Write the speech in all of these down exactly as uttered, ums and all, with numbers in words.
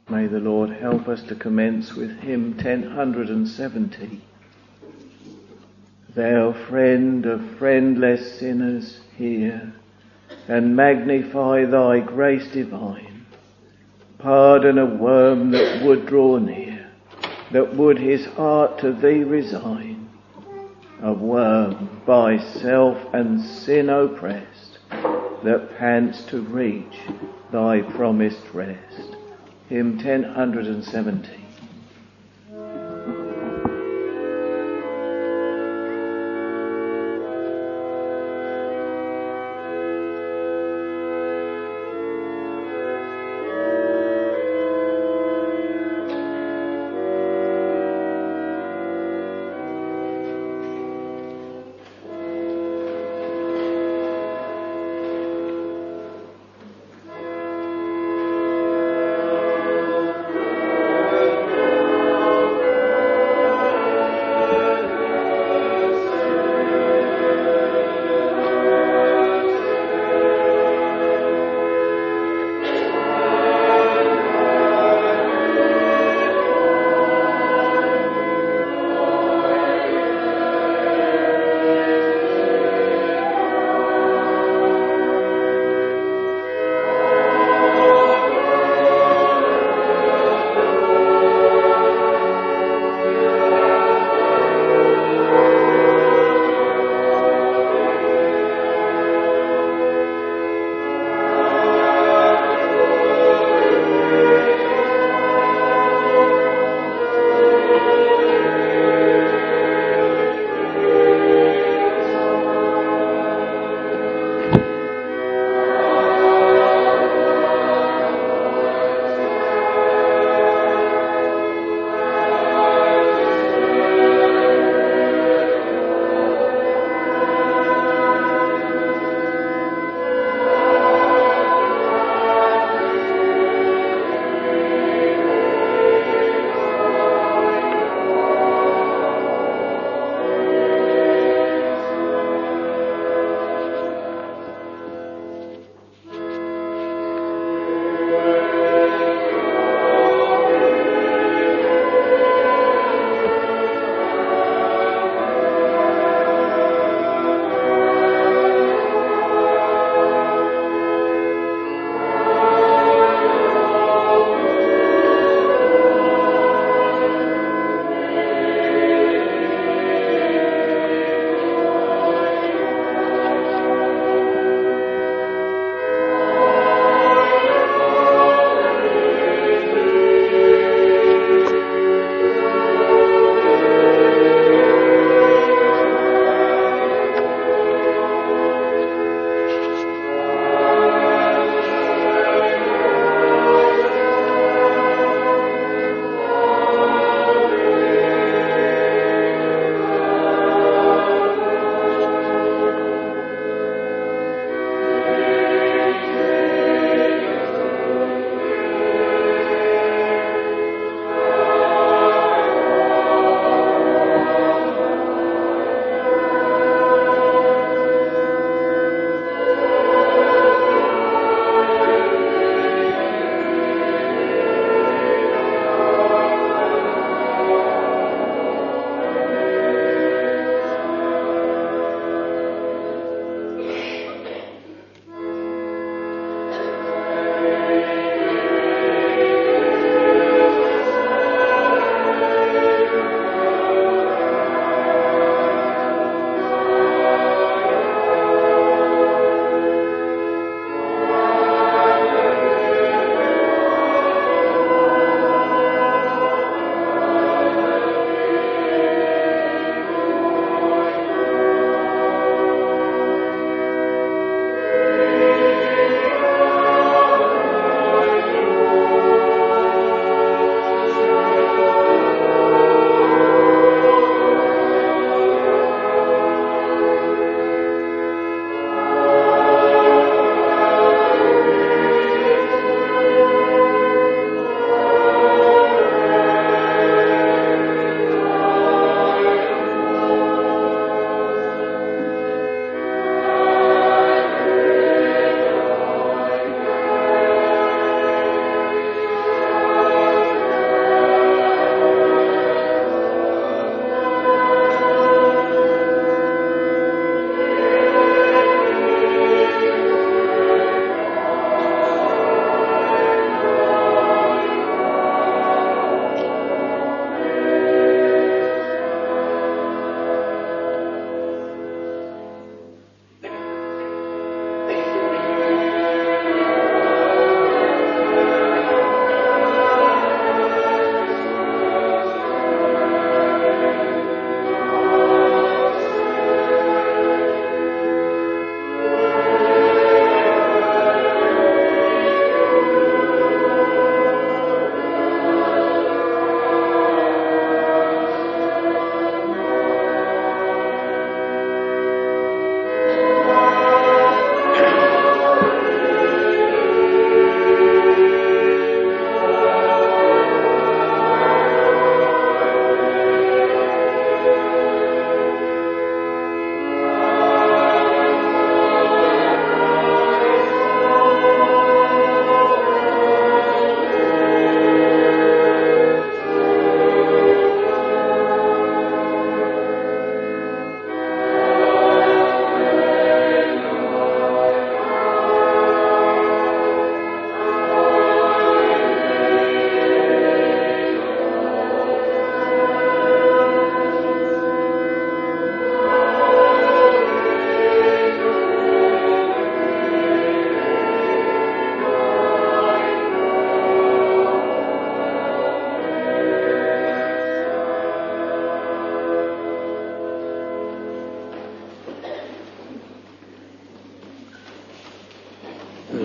May the Lord help us to commence with hymn ten seventy. Thou friend of friendless sinners, hear and magnify thy grace divine. Pardon a worm that would draw near, that would his heart to thee resign. A worm by self and sin oppressed, that pants to reach thy promised rest. Hymn ten seventy.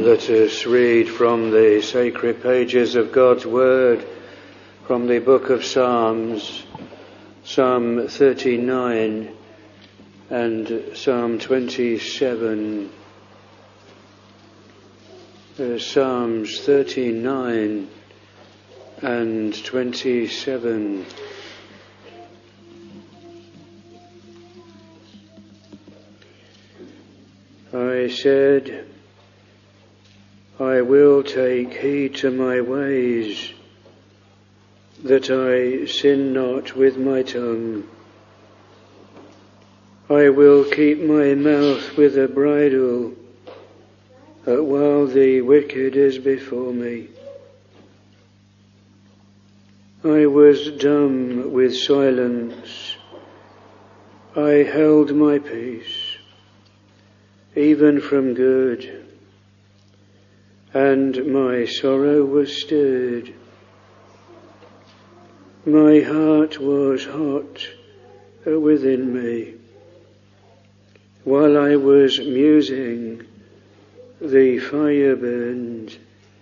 Let us read from the sacred pages of God's Word, from the book of Psalms, Psalm thirty-nine and Psalm twenty-seven. Uh, Psalms thirty-nine and twenty-seven. I said, I will take heed to my ways, that I sin not with my tongue. I will keep my mouth with a bridle, uh, while the wicked is before me. I was dumb with silence. I held my peace, even from good, and my sorrow was stirred. My heart was hot within me. While I was musing, the fire burned.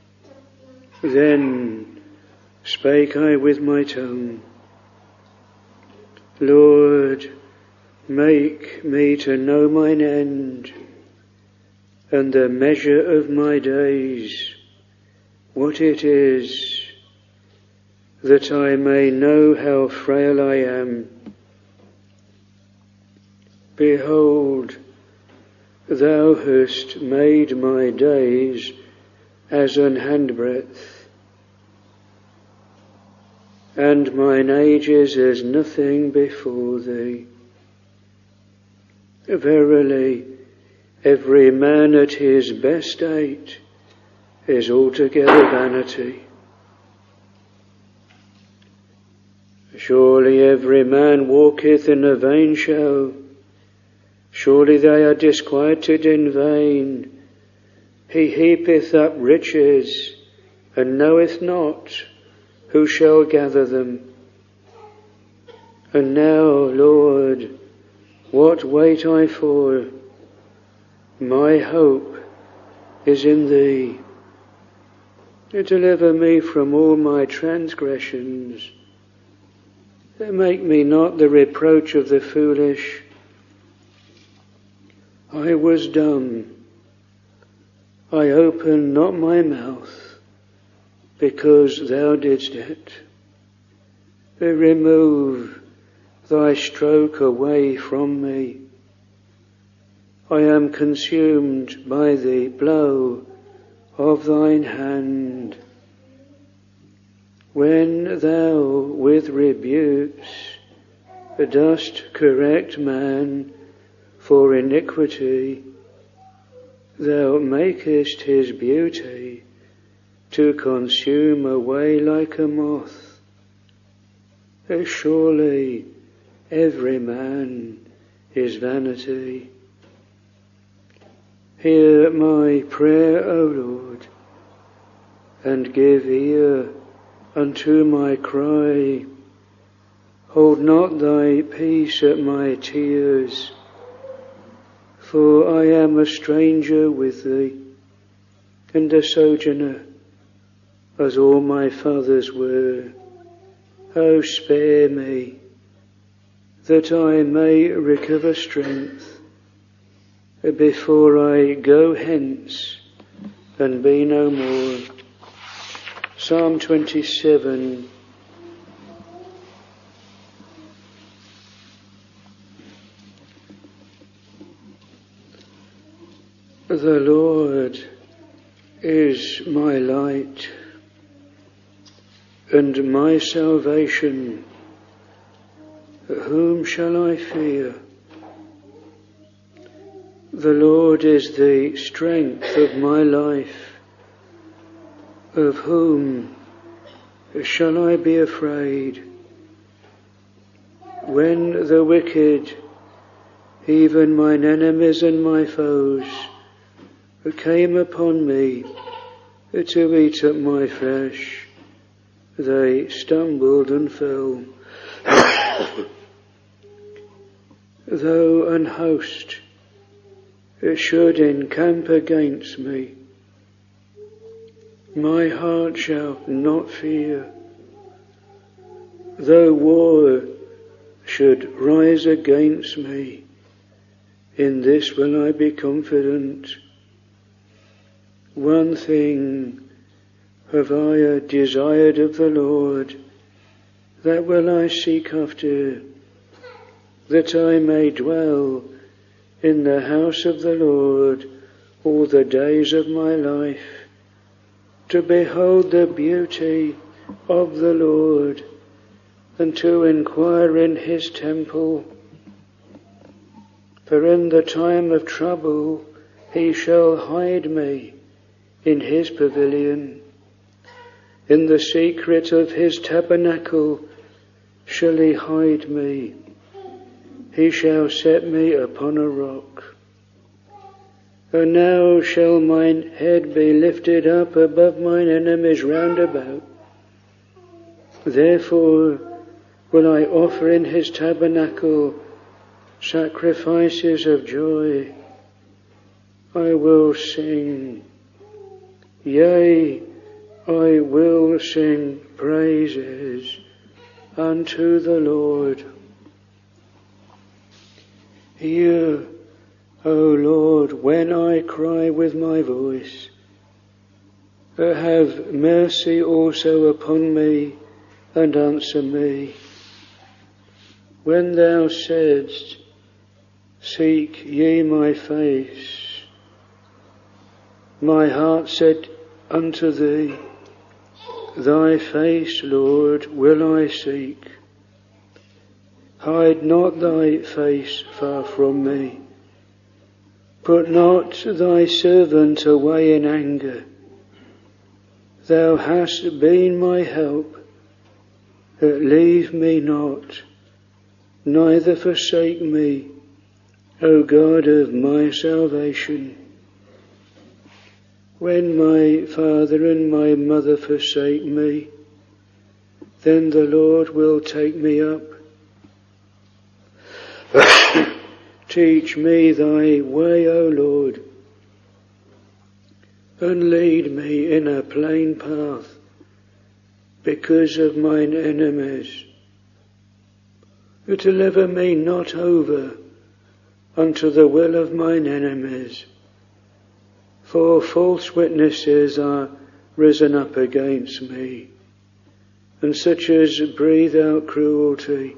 Then spake I with my tongue, Lord, make me to know mine end, and the measure of my days, what it is, that I may know how frail I am. Behold, thou hast made my days as an handbreadth, and mine age is as nothing before thee. Verily, every man at his best state is altogether vanity. Surely every man walketh in a vain show. Surely they are disquieted in vain. He heapeth up riches, and knoweth not who shall gather them. And now, Lord, what wait I for? My hope is in thee. Deliver me from all my transgressions. Make me not the reproach of the foolish. I was dumb. I opened not my mouth, because thou didst it. Remove thy stroke away from me. I am consumed by the blow of thine hand. When thou with rebukes dost correct man for iniquity, thou makest his beauty to consume away like a moth. Surely every man is vanity. Hear my prayer, O Lord, and give ear unto my cry. Hold not thy peace at my tears, for I am a stranger with thee, and a sojourner, as all my fathers were. O spare me, that I may recover strength, before I go hence and be no more. Psalm twenty-seven. The Lord is my light and my salvation. Whom shall I fear? The Lord is the strength of my life. Of whom shall I be afraid? When the wicked, even mine enemies and my foes, came upon me to eat up my flesh, they stumbled and fell. Though an host should encamp against me, My heart shall not fear. Though war should rise against me, in this will I be confident. One thing have I desired of the Lord, that will I seek after, that I may dwell in the house of the Lord all the days of my life, to behold the beauty of the Lord, and to inquire in his temple. For in the time of trouble he shall hide me in his pavilion. In the secret of his tabernacle shall he hide me. He shall set me upon a rock. And now shall mine head be lifted up above mine enemies round about. Therefore will I offer in his tabernacle sacrifices of joy. I will sing, yea, I will sing praises unto the Lord. Hear, O Lord, when I cry with my voice. Have mercy also upon me, and answer me. When thou saidst, seek ye my face, my heart said unto thee, thy face, Lord, will I seek. Hide not thy face far from me. Put not thy servant away in anger. Thou hast been my help. Leave me not, neither forsake me, O God of my salvation. When my father and my mother forsake me, then the Lord will take me up. Teach me thy way, O Lord, and lead me in a plain path because of mine enemies. Deliver me not over unto the will of mine enemies, for false witnesses are risen up against me, and such as breathe out cruelty.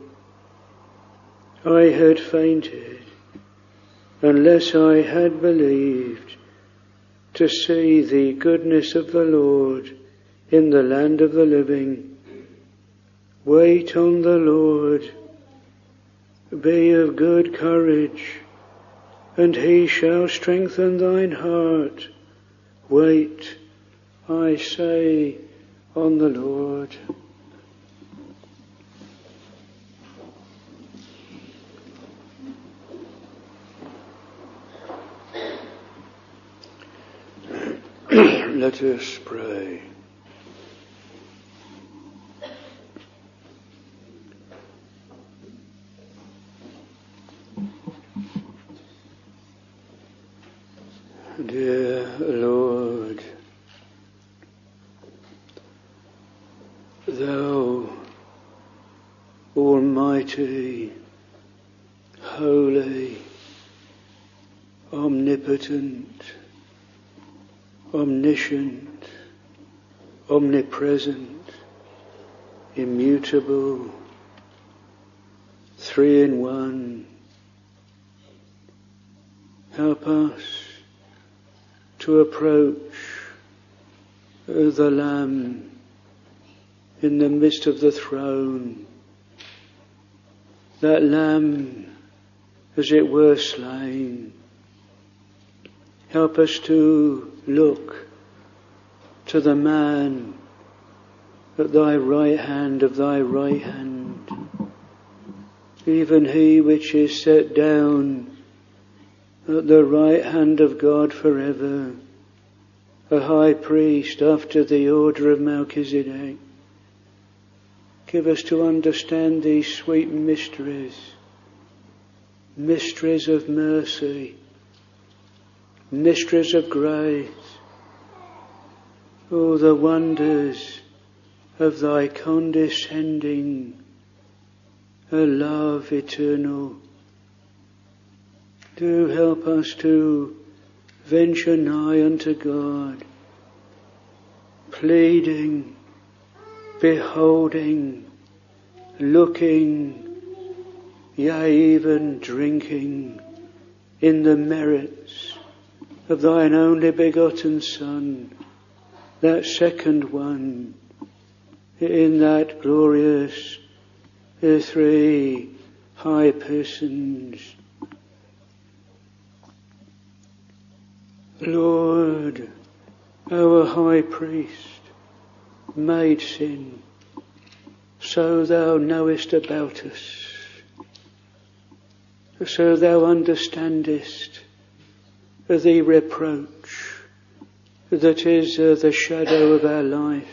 I had fainted, unless I had believed to see the goodness of the Lord in the land of the living. Wait on the Lord, be of good courage, and he shall strengthen thine heart. Wait, I say, on the Lord. Let us pray. Dear Lord, thou almighty, holy, omnipotent, omniscient, omnipresent, immutable, three in one, help us to approach the Lamb in the midst of the throne, that Lamb as it were slain. Help us to look to the man at thy right hand of thy right hand, even he which is set down at the right hand of God forever, a high priest after the order of Melchizedek. Give us to understand these sweet mysteries, mysteries of mercy, mysteries of grace, Oh, the wonders of thy condescending, a love eternal. Do help us to venture nigh unto God, pleading, beholding, looking, yea, even drinking in the merits of thine only begotten Son, that second one, in that glorious uh, three high persons. Lord, our high priest, made sin, so thou knowest about us, so thou understandest the reproach that is uh, the shadow of our life.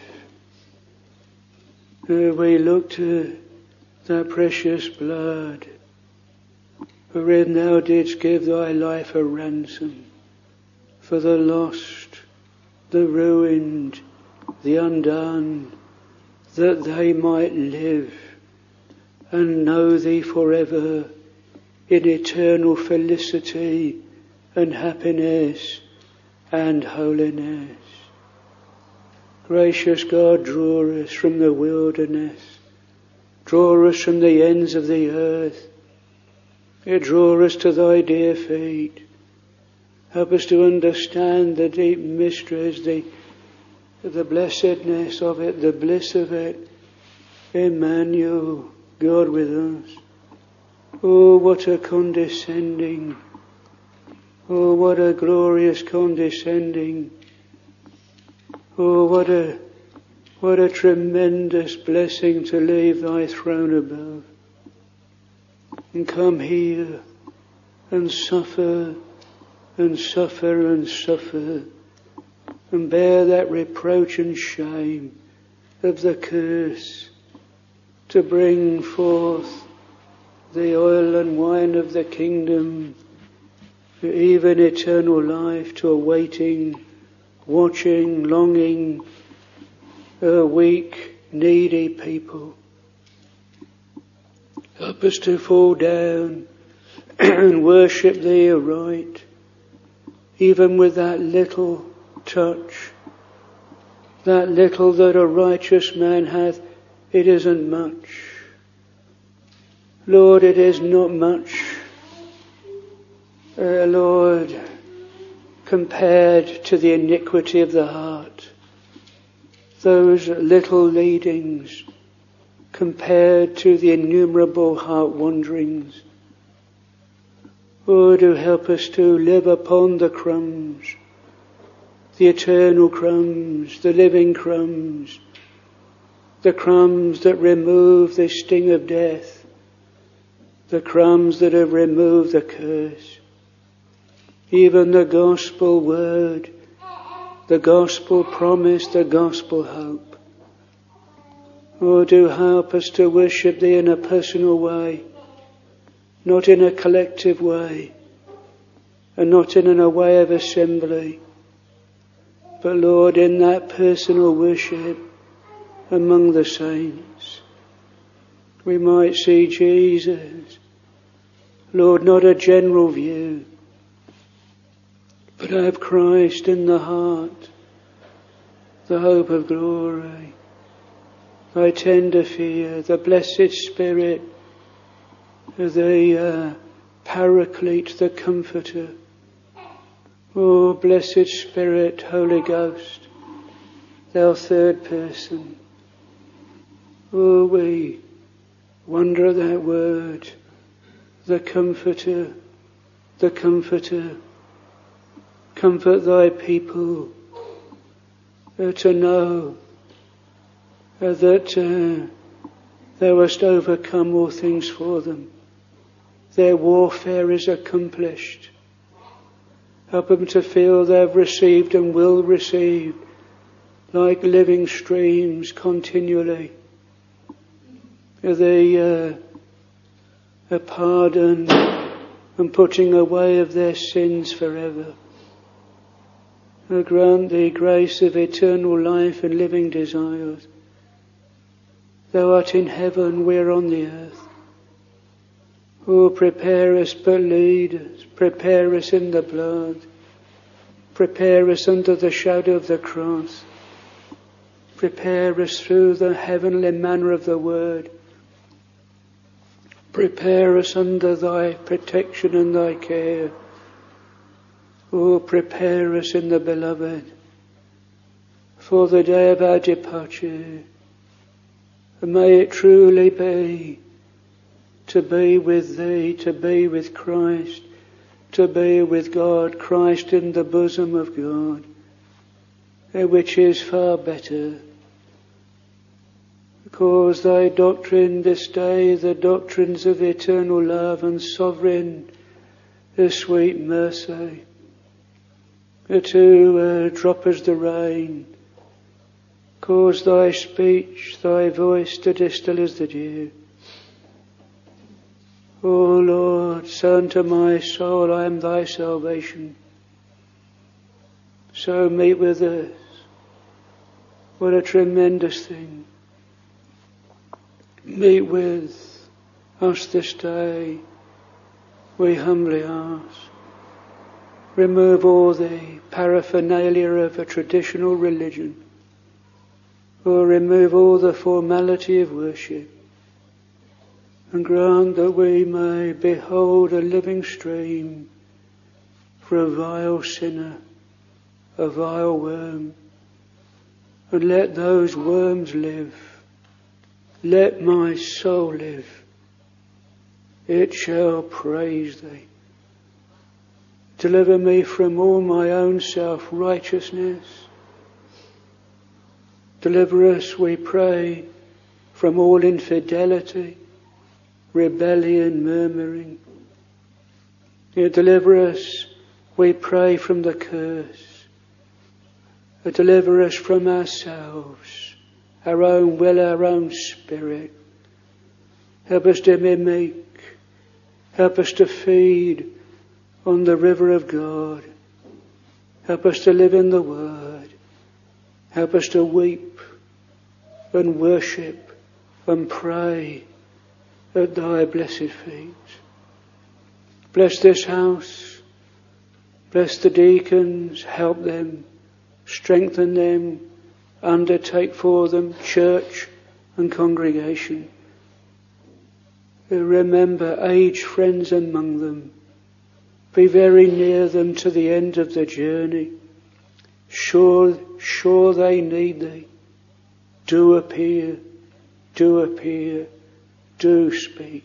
Uh, we look to that precious blood, wherein thou didst give thy life a ransom for the lost, the ruined, the undone, that they might live and know thee forever in eternal felicity and happiness and holiness. Gracious God, draw us from the wilderness, draw us from the ends of the earth, draw us to thy dear feet. Help us to understand the deep mysteries, the, the blessedness of it, the bliss of it. Emmanuel, God with us. Oh, what a condescending, oh, what a glorious condescending, oh, what a, what a tremendous blessing to leave thy throne above and come here and suffer and suffer and suffer and bear that reproach and shame of the curse, to bring forth the oil and wine of the kingdom, even eternal life, to a waiting, watching, longing, a weak, needy people. Help us to fall down and worship thee aright, even with that little touch, that little that a righteous man hath. It isn't much. Lord, it is not much, uh, Lord, compared to the iniquity of the heart. Those little leadings compared to the innumerable heart wanderings. Oh, do help us to live upon the crumbs, the eternal crumbs, the living crumbs, the crumbs that remove the sting of death, the crumbs that have removed the curse, even the gospel word, the gospel promise, the gospel hope. Oh, do help us to worship thee in a personal way, not in a collective way, and not in a way of assembly, but Lord, in that personal worship among the saints, we might see Jesus. Lord, not a general view, but have Christ in the heart, the hope of glory, thy tender fear, the blessed Spirit, the uh, Paraclete, the Comforter. Oh, blessed Spirit, Holy Ghost, thou third person. Oh, we wonder at that word, the Comforter, the Comforter. Comfort thy people uh, to know uh, that uh, thou hast overcome all things for them. Their warfare is accomplished. Help them to feel they have received and will receive, like living streams continually, the uh, a pardon and putting away of their sins forever. O grant thee grace of eternal life and living desires. Thou art in heaven, we are on the earth. O prepare us, but lead us. Prepare us in the blood. Prepare us under the shadow of the cross. Prepare us through the heavenly manner of the word. Prepare us under thy protection and thy care. O prepare us in the beloved for the day of our departure. And may it truly be to be with thee, to be with Christ, to be with God, Christ in the bosom of God, which is far better. Because thy doctrine this day, the doctrines of eternal love and sovereign, the sweet mercy, to uh, drop as the rain, cause thy speech, thy voice to distill as the dew. O Lord, so unto my soul I am thy salvation. So meet with us. What a tremendous thing. Meet with us this day, we humbly ask. Remove all the paraphernalia of a traditional religion, or remove all the formality of worship, and grant that we may behold a living stream for a vile sinner, a vile worm, and let those worms live. Let my soul live. It shall praise thee. Deliver me from all my own self-righteousness. Deliver us, we pray, from all infidelity, rebellion, murmuring. Deliver us, we pray, from the curse. Deliver us from ourselves, our own will, our own spirit. Help us to mimic. Help us to feed on the river of God. Help us to live in the Word. Help us to weep and worship and pray at thy blessed feet. Bless this house. Bless the deacons. Help them. Strengthen them. Undertake for them church and congregation. Remember aged friends among them. Be very near them to the end of the journey. Sure, sure they need thee. Do appear, do appear, do speak.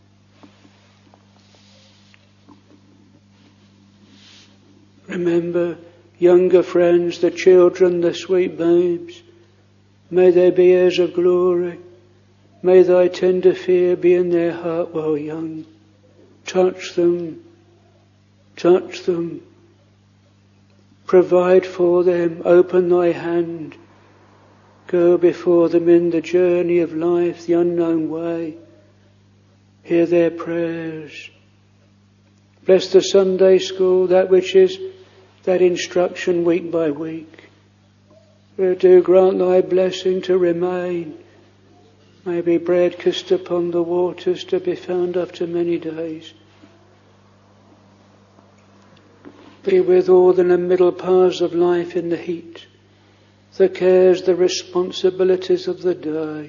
Remember younger friends, the children, the sweet babes. May they be heirs of glory. May thy tender fear be in their heart while young. Touch them. Touch them. Provide for them. Open thy hand. Go before them in the journey of life, the unknown way. Hear their prayers. Bless the Sunday school, that which is that instruction week by week. Do grant thy blessing to remain. May be bread kissed upon the waters to be found after many days. Be with all in the middle paths of life in the heat, the cares, the responsibilities of the day.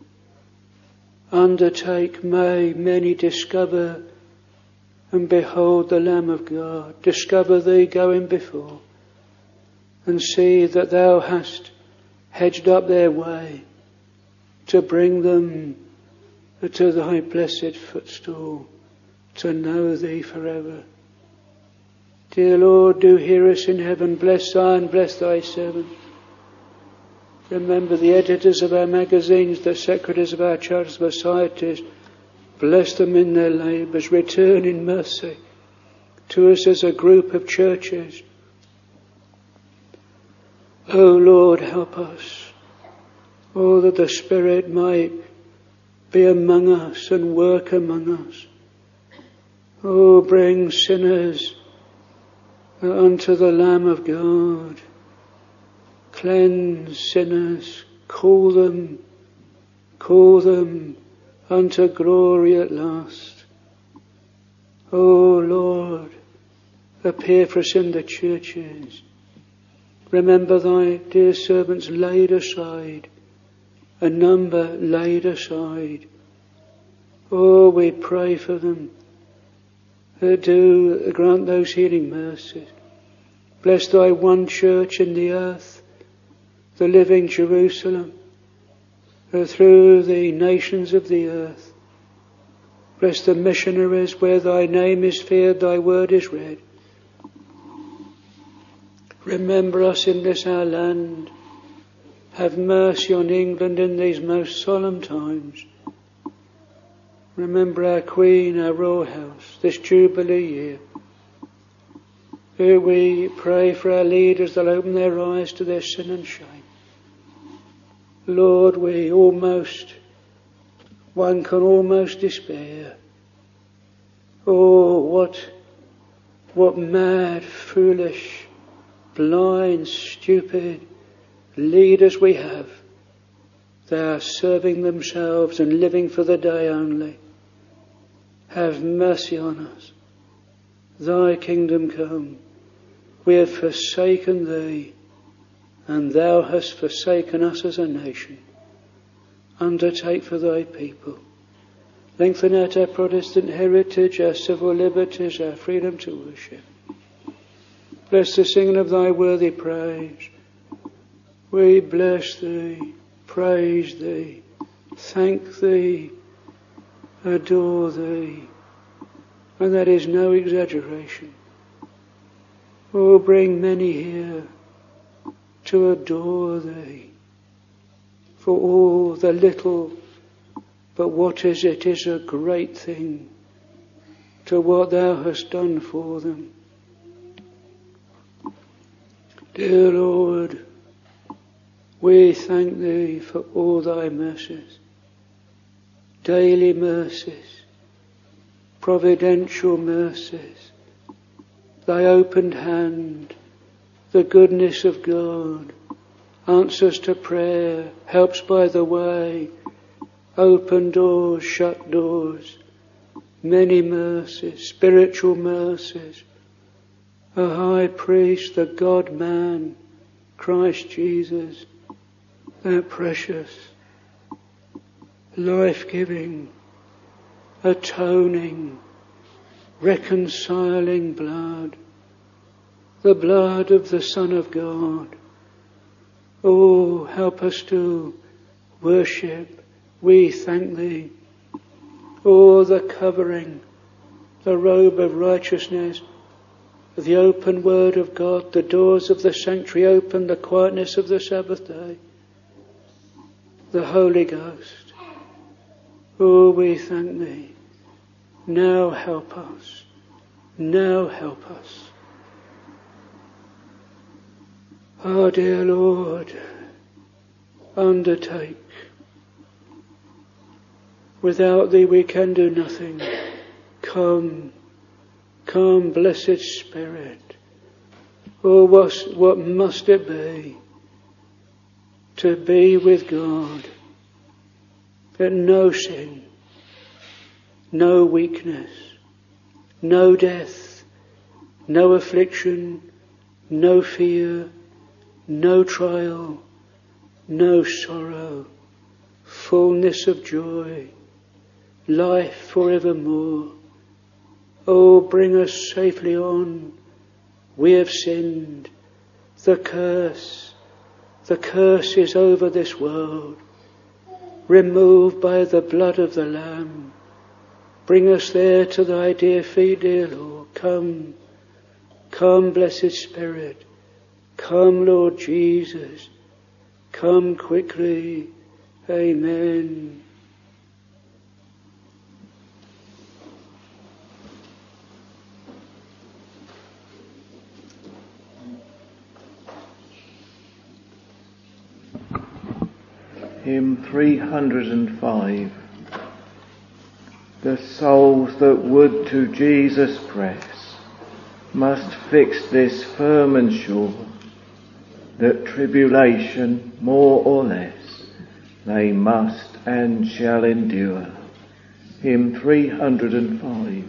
Undertake, may many discover and behold the Lamb of God. Discover thee going before, and see that thou hast hedged up their way to bring them to thy blessed footstool, to know thee forever. Dear Lord, do hear us in heaven. Bless Zion, bless thy servant. Remember the editors of our magazines, the secretaries of our charitable societies. Bless them in their labours. Return in mercy to us as a group of churches. O Lord, help us. Oh, that the Spirit might be among us and work among us. Oh, bring sinners unto the Lamb of God. Cleanse sinners, call them, call them unto glory at last. O Lord, appear for us in the churches. Remember thy dear servants laid aside, a number laid aside. Oh, we pray for them. Uh, do grant those healing mercies. Bless thy one church in the earth, the living Jerusalem, uh, through the nations of the earth. Bless the missionaries where thy name is feared, thy word is read. Remember us in this our land. Have mercy on England in these most solemn times. Remember our Queen, our royal house, this Jubilee year. Here we pray for our leaders that open their eyes to their sin and shame. Lord, we almost, one can almost despair. Oh, what, what mad, foolish, blind, stupid leaders we have. They are serving themselves and living for the day only. Have mercy on us. Thy kingdom come. We have forsaken thee, and thou hast forsaken us as a nation. Undertake for thy people. Lengthen out our Protestant heritage, our civil liberties, our freedom to worship. Bless the singing of thy worthy praise. We bless thee, praise thee, thank thee, adore thee. And that is no exaggeration. Oh, bring many here to adore thee for all the little, but what is it is a great thing to what thou hast done for them. Dear Lord, we thank thee for all thy mercies, daily mercies, providential mercies, thy opened hand, the goodness of God, answers to prayer, helps by the way, open doors, shut doors, many mercies, spiritual mercies, a high priest, the God-man, Christ Jesus, that precious, life-giving, atoning, reconciling blood, the blood of the Son of God. Oh, help us to worship. We thank thee. Oh, the covering, the robe of righteousness, the open word of God, the doors of the sanctuary open, the quietness of the Sabbath day, the Holy Ghost. Oh, we thank thee. Now help us. Now help us. Oh, dear Lord, undertake. Without thee we can do nothing. Come, come, blessed Spirit. Oh, what, what must it be to be with God, that no sin, no weakness, no death, no affliction, no fear, no trial, no sorrow, fullness of joy, life forevermore. Oh, bring us safely on. We have sinned. The curse, the curse is over this world, removed by the blood of the Lamb. Bring us there to thy dear feet, dear Lord. Come, come, blessed Spirit. Come, Lord Jesus. Come quickly. Amen. Hymn three hundred and five. The souls that would to Jesus press, must fix this firm and sure, that tribulation, more or less, they must and shall endure. Hymn three hundred five.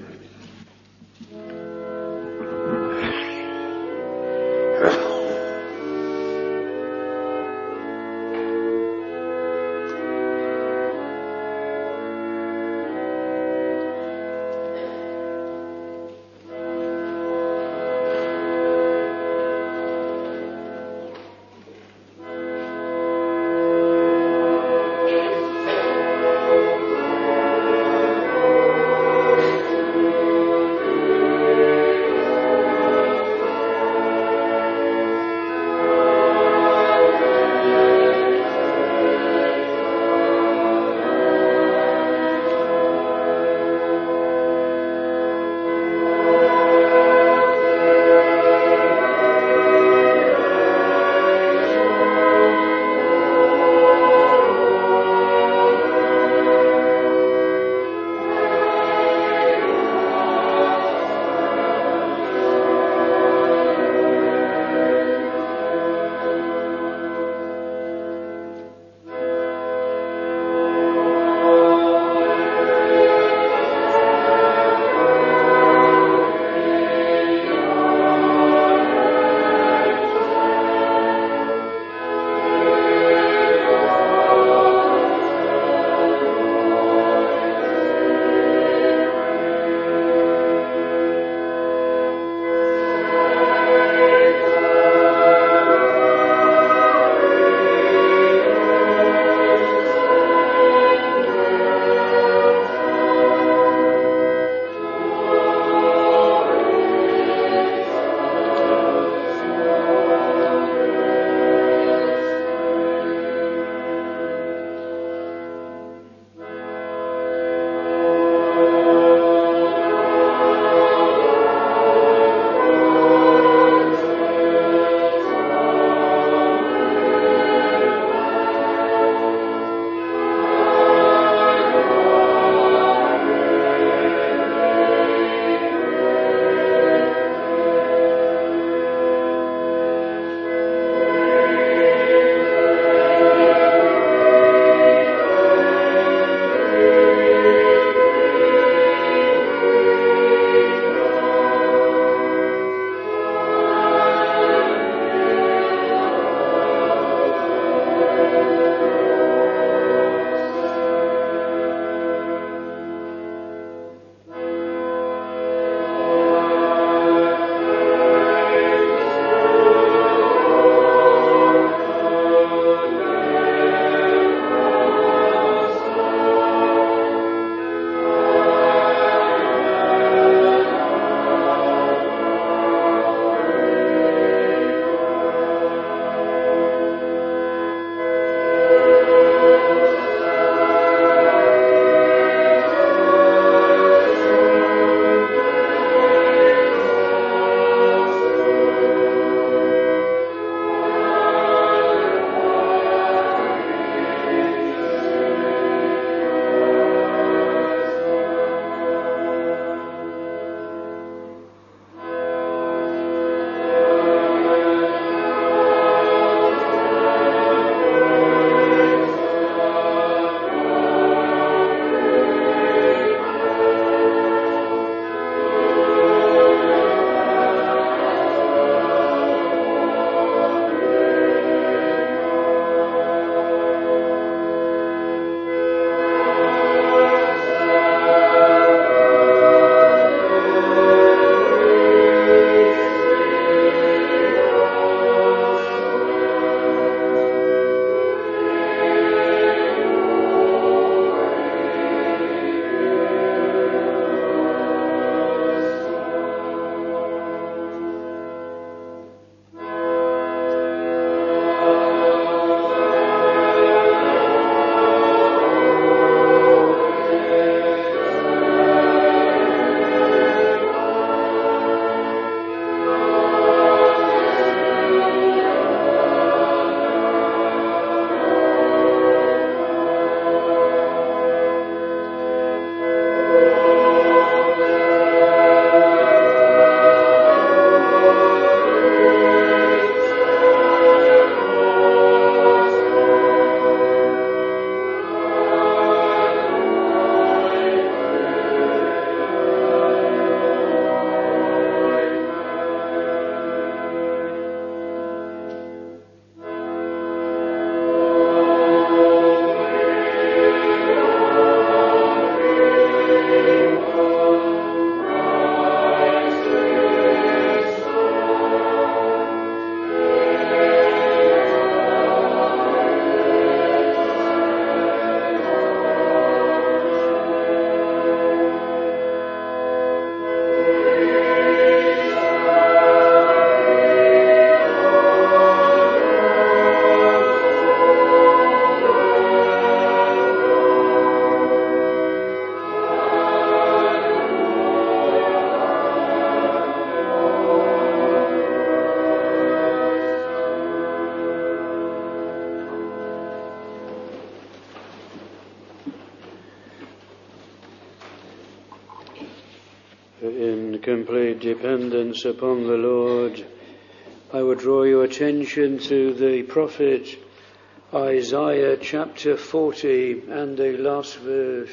in complete dependence upon the Lord, I would draw your attention to the prophet Isaiah chapter forty and the last verse.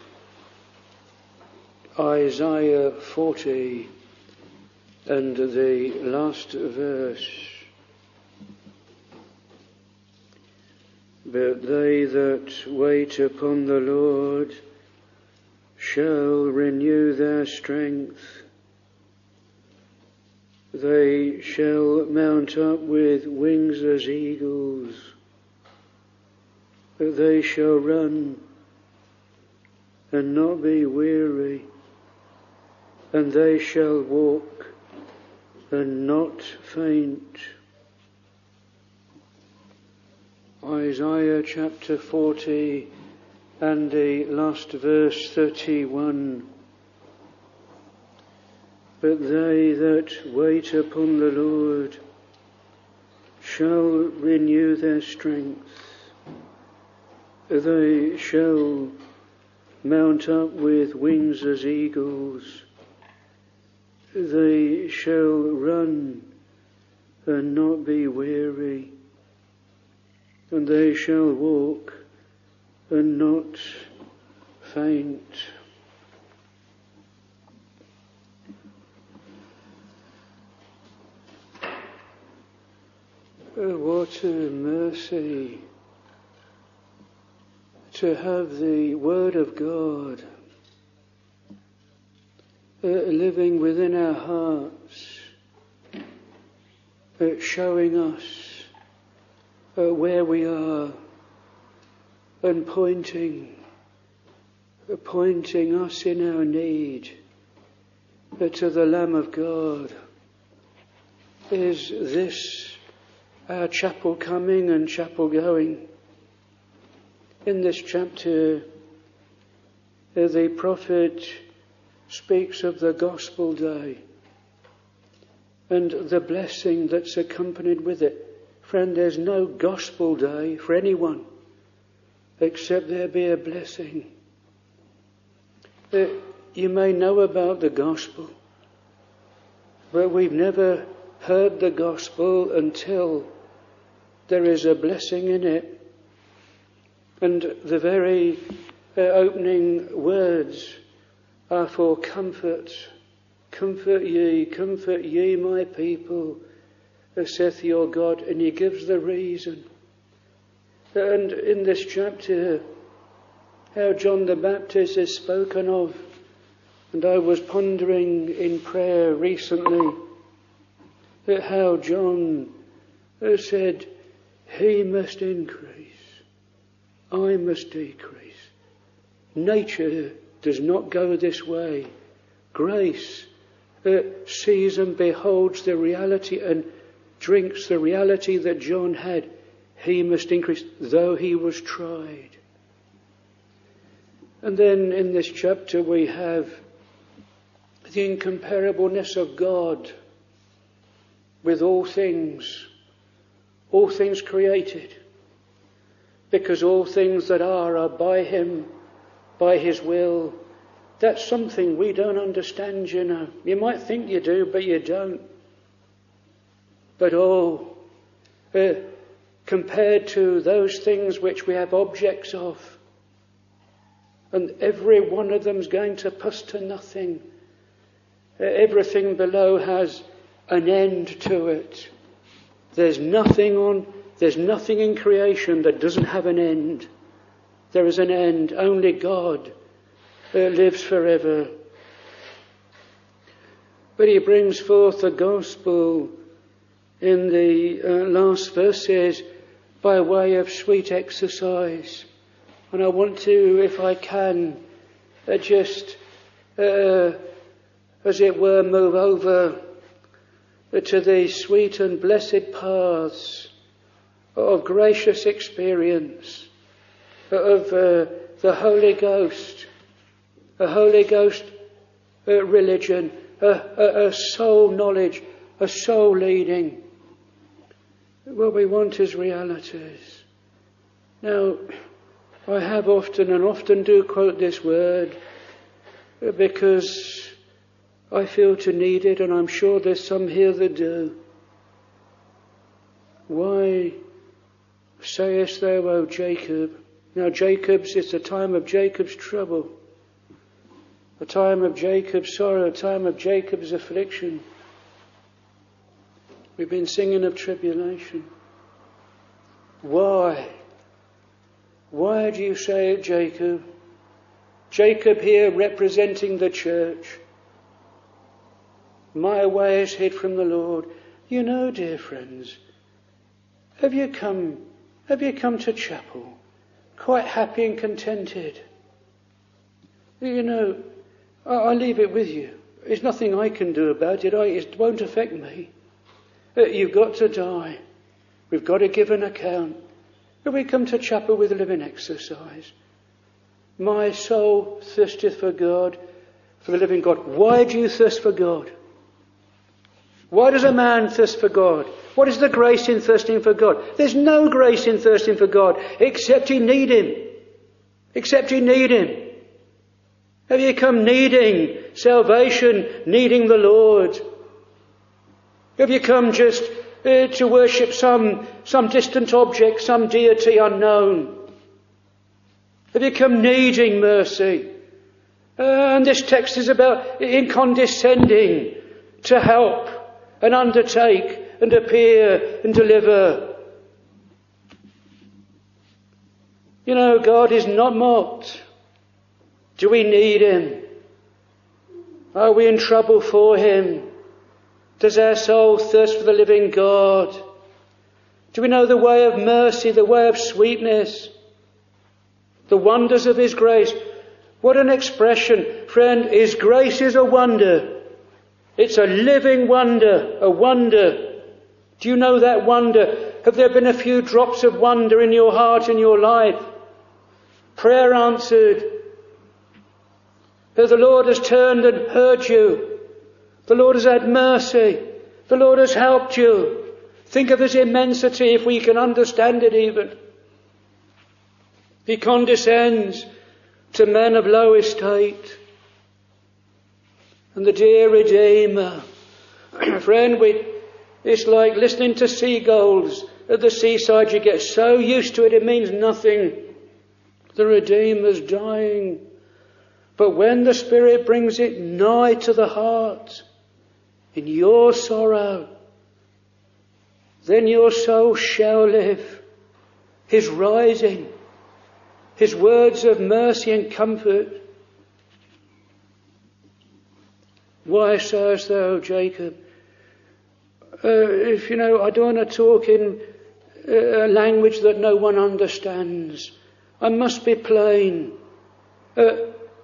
Isaiah forty and the last verse. But they that wait upon the Lord shall renew their strength. They shall mount up with wings as eagles. They shall run and not be weary, and they shall walk and not faint. Isaiah chapter forty and the last verse thirty-one. But they that wait upon the Lord shall renew their strength. They shall mount up with wings as eagles. They shall run and not be weary, and they shall walk and not faint. Oh, what a mercy to have the Word of God uh, living within our hearts, uh, showing us uh, where we are and pointing, uh, pointing us in our need uh, to the Lamb of God. Is this our chapel coming and chapel going? In this chapter, the prophet speaks of the gospel day and the blessing that's accompanied with it. Friend, there's no gospel day for anyone except there be a blessing. Uh, you may know about the gospel, but we've never heard the gospel until there is a blessing in it. And the very uh, opening words are for comfort. Comfort ye, comfort ye, my people, saith your God. And he gives the reason. And in this chapter, how John the Baptist is spoken of. And I was pondering in prayer recently how John said, he must increase, I must decrease. Nature does not go this way. Grace uh, sees and beholds the reality and drinks the reality that John had. He must increase, though he was tried. And then in this chapter we have the incomparableness of God with all things, all things created. Because all things that are are by him, by his will. That's something we don't understand, you know. You might think you do, but you don't. But oh, uh, compared to those things which we have objects of, and every one of them's going to pass to nothing. Uh, everything below has an end to it. There's nothing on There's nothing in creation that doesn't have an end. There is an end. Only God uh, lives forever. But he brings forth the gospel in the uh, last verses by way of sweet exercise. And I want to, if I can, uh, just, uh, as it were, move over uh, to the sweet and blessed paths of gracious experience, of uh, the Holy Ghost, a Holy Ghost uh, religion, a, a, a soul knowledge, a soul leading. What we want is realities. Now, I have often and often do quote this word because I feel to need it, and I'm sure there's some here that do. Why sayest thou, O Jacob? Now Jacob's, it's a time of Jacob's trouble, a time of Jacob's sorrow, a time of Jacob's affliction. We've been singing of tribulation. Why? Why do you say it, Jacob? Jacob here representing the church. My way is hid from the Lord. You know, dear friends, have you come, have you come to chapel quite happy and contented? You know, I, I leave it with you. There's nothing I can do about it. I, it won't affect me. Uh, you've got to die. We've got to give an account. Have we come to chapel with living exercise? My soul thirsteth for God, for the living God. Why do you thirst for God? Why does a man thirst for God? What is the grace in thirsting for God? There's no grace in thirsting for God, except you need Him. Except you need Him. Have you come needing salvation, needing the Lord? Have you come just uh, to worship some, some distant object, some deity unknown? Have you come needing mercy? Uh, and this text is about in condescending to help and undertake and appear and deliver. You know, God is not mocked. Do we need Him? Are we in trouble for Him? Does our soul thirst for the living God? Do we know the way of mercy, the way of sweetness, the wonders of His grace? What an expression. Friend, His grace is a wonder. It's a living wonder, a wonder. Do you know that wonder? Have there been a few drops of wonder in your heart, in your life? Prayer answered. The Lord has turned and heard you. The Lord has had mercy. The Lord has helped you. Think of His immensity, if we can understand it even. He condescends to men of low estate. And the dear Redeemer. Friend, we, it's like listening to seagulls at the seaside. You get so used to it, it means nothing. The Redeemer's dying. But when the Spirit brings it nigh to the heart, in your sorrow, then your soul shall live. His rising, His words of mercy and comfort. Why sayest thou, Jacob? Uh, if you know, I don't want to talk in a language that no one understands. I must be plain. Uh,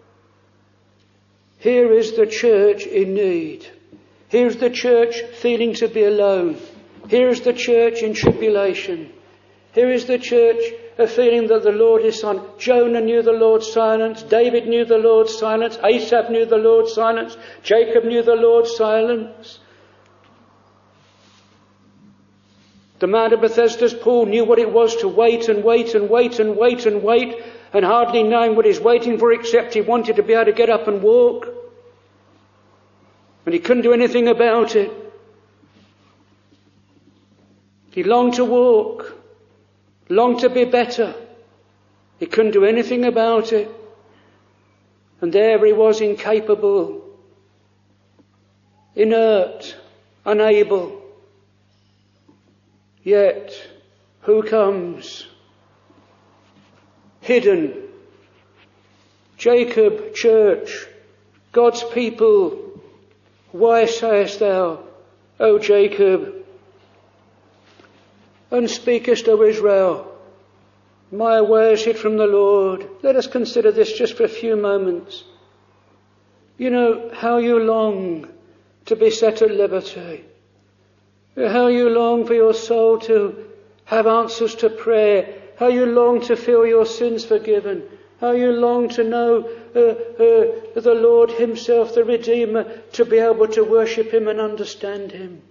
here is the church in need. Here's the church feeling to be alone. Here is the church in tribulation. Here is the church a feeling that the Lord is silent. Jonah knew the Lord's silence. David knew the Lord's silence. Asaph knew the Lord's silence. Jacob knew the Lord's silence. The man of Bethesda's pool knew what it was to wait and wait and wait and wait and wait, and hardly knowing what he's waiting for, except he wanted to be able to get up and walk. And he couldn't do anything about it. He longed to walk, longed to be better. He couldn't do anything about it. And there he was, incapable, inert, unable. Yet, who comes? Hidden. Jacob, church, God's people. Why sayest thou, O Jacob, and speakest, O Israel, my way is hid from the Lord? Let us consider this just for a few moments. You know how you long to be set at liberty. How you long for your soul to have answers to prayer. How you long to feel your sins forgiven. How you long to know uh, uh, the Lord Himself, the Redeemer, to be able to worship Him and understand Him.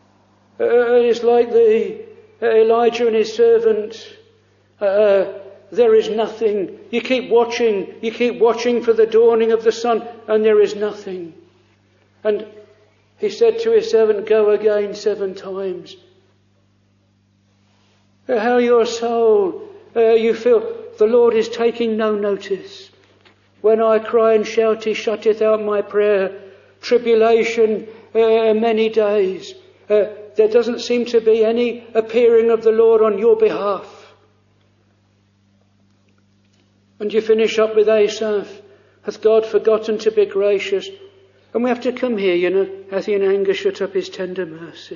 Uh, it's like the uh, Elijah and his servant. Uh, there is nothing. You keep watching, you keep watching for the dawning of the sun, and there is nothing. And he said to his servant, go again seven times. How your soul, uh, you feel the Lord is taking no notice. When I cry and shout, he shutteth out my prayer. Tribulation, uh, many days. Uh, there doesn't seem to be any appearing of the Lord on your behalf. And you finish up with Asaph. Hath God forgotten to be gracious? And we have to come here, you know, hath he in anger shut up his tender mercies?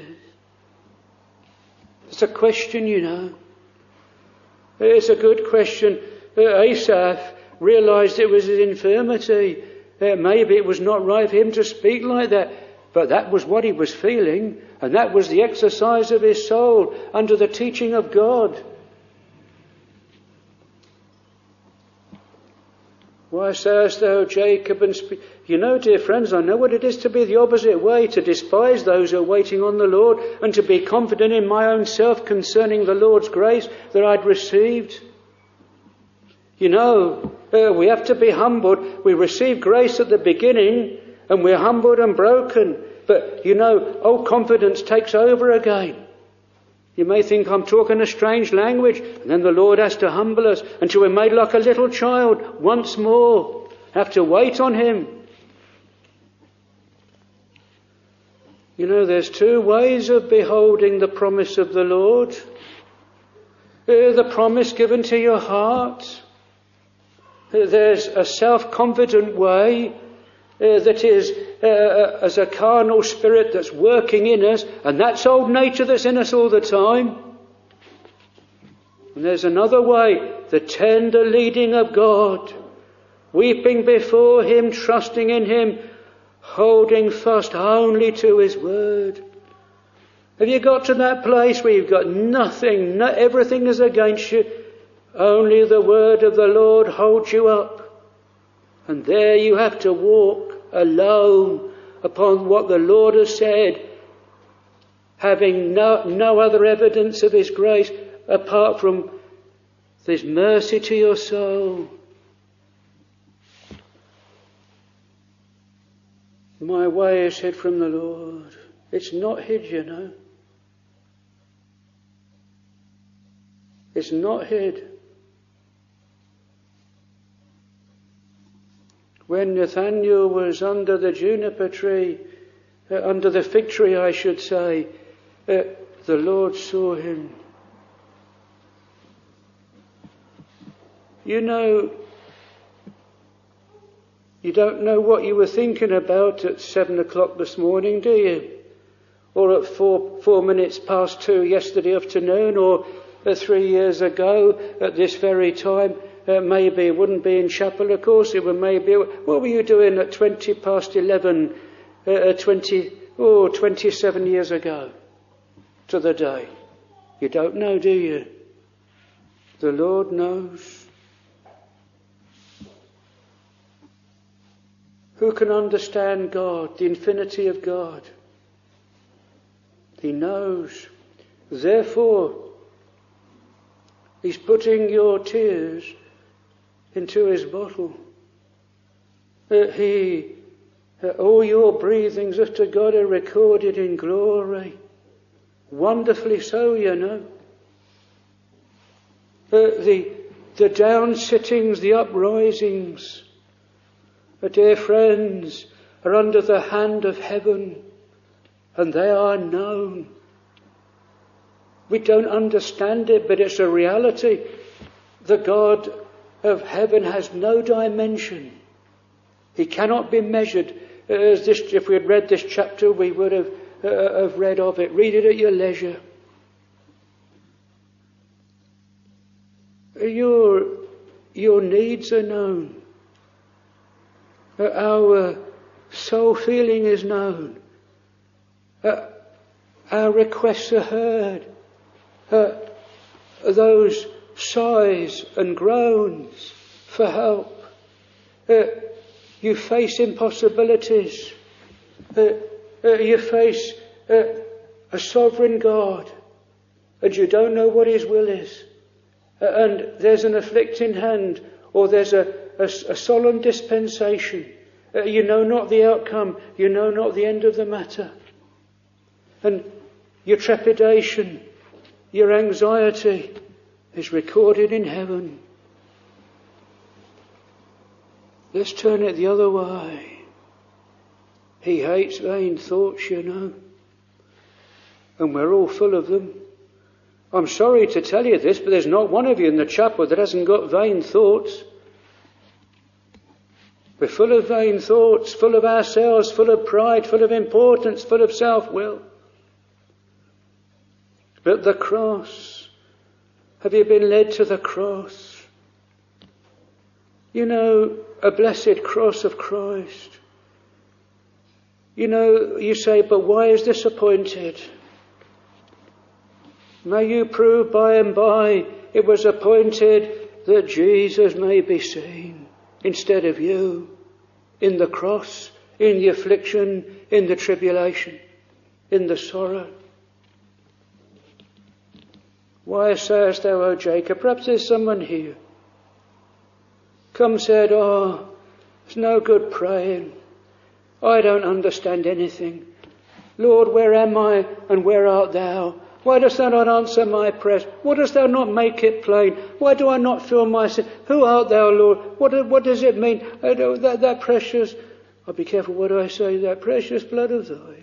It's a question, you know. It's a good question. Uh, Asaph realised it was his infirmity. Uh, maybe it was not right for him to speak like that. But that was what he was feeling. And that was the exercise of his soul under the teaching of God. Why sayest thou, Jacob, and speak? You know, dear friends, I know what it is to be the opposite way, to despise those who are waiting on the Lord, and to be confident in my own self concerning the Lord's grace that I'd received. You know, uh, we have to be humbled. We receive grace at the beginning, and we're humbled and broken. But, you know, old confidence takes over again. You may think I'm talking a strange language, and then the Lord has to humble us until we're made like a little child once more. Have to wait on him. You know, there's two ways of beholding the promise of the Lord. Uh, the promise given to your heart. Uh, there's a self-confident way uh, that is uh, as a carnal spirit that's working in us, and that's old nature that's in us all the time. And there's another way, the tender leading of God, weeping before him, trusting in him, holding fast only to his word. Have you got to that place where you've got nothing, no, everything is against you, only the word of the Lord holds you up, and there you have to walk alone upon what the Lord has said, having no, no other evidence of his grace apart from his mercy to your soul. My way is hid from the Lord. It's not hid, you know. It's not hid. When Nathaniel was under the juniper tree, uh, under the fig tree, I should say, uh, the Lord saw him. You know, you don't know what you were thinking about at seven o'clock this morning, do you? Or at four, four minutes past two yesterday afternoon, or uh, three years ago at this very time. Uh, maybe it wouldn't be in chapel, of course. It would maybe. What were you doing at twenty past eleven, uh, twenty, oh, twenty-seven years ago to the day? You don't know, do you? The Lord knows. Who can understand God, the infinity of God? He knows. Therefore, he's putting your tears into his bottle. Uh, he, uh, all your breathings after God are recorded in glory. Wonderfully so, you know. Uh, the, the down-sittings, the uprisings, uh, dear friends, are under the hand of heaven, and they are known. We don't understand it, but it's a reality. The God of heaven has no dimension. He cannot be measured. As this, if we had read this chapter, we would have, uh, have read of it. Read it at your leisure. Your, your needs are known. Our soul feeling is known. Uh, our requests are heard. Uh, those sighs and groans for help. Uh, you face impossibilities. Uh, uh, you face uh, a sovereign God, and you don't know what his will is. and there's an afflicting hand, or there's a, a, a solemn dispensation. Uh, you know not the outcome, you know not the end of the matter. And your trepidation, your anxiety is recorded in heaven. Let's turn it the other way. He hates vain thoughts, you know. And we're all full of them. I'm sorry to tell you this, but there's not one of you in the chapel that hasn't got vain thoughts. We're full of vain thoughts, full of ourselves, full of pride, full of importance, full of self-will. But the cross, have you been led to the cross? You know, a blessed cross of Christ. You know, you say, but why is this appointed? May you prove by and by it was appointed that Jesus may be seen instead of you in the cross, in the affliction, in the tribulation, in the sorrow. Why sayest thou, O Jacob? Perhaps there's someone here. Come said, oh, it's no good praying. I don't understand anything. Lord, where am I and where art thou? Why dost thou not answer my prayers? Why dost thou not make it plain? Why do I not feel my sin? Who art thou, Lord? What, what does it mean? Oh, that, that precious, I'll be careful what I say, that precious blood of thine.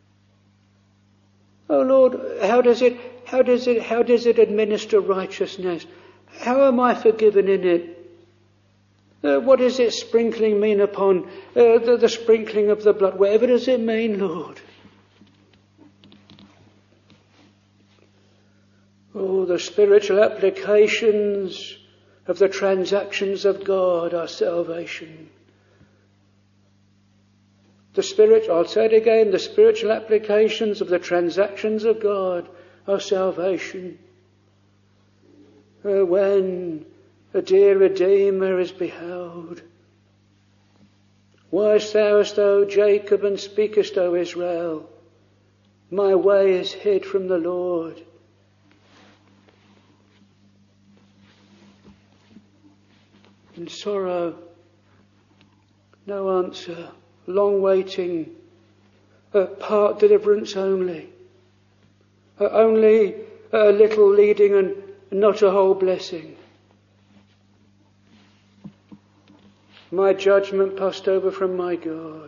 Oh Lord, how does it, how does it, how does it administer righteousness? How am I forgiven in it? Uh, what does it sprinkling mean upon uh, the, the sprinkling of the blood? Whatever does it mean, Lord? Oh, the spiritual applications of the transactions of God are salvation. The spirit, I'll say it again, the spiritual applications of the transactions of God are salvation. Uh, when a dear Redeemer is beheld. Why sayest thou, Jacob, and speakest, O Israel? My way is hid from the Lord. In sorrow, no answer, long waiting, a part deliverance only, uh, only a little leading and not a whole blessing. My judgment passed over from my God.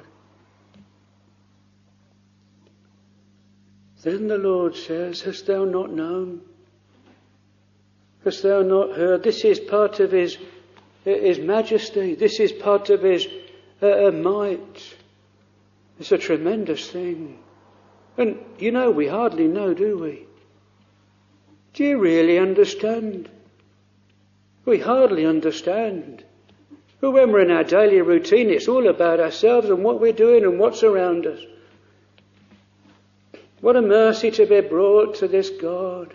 Then the Lord says, hast thou not known? Hast thou not heard? This is part of his, his majesty. This is part of his uh, might. It's a tremendous thing. And you know, we hardly know, do we? Do you really understand? We hardly understand. But when we're in our daily routine, it's all about ourselves and what we're doing and what's around us. What a mercy to be brought to this God.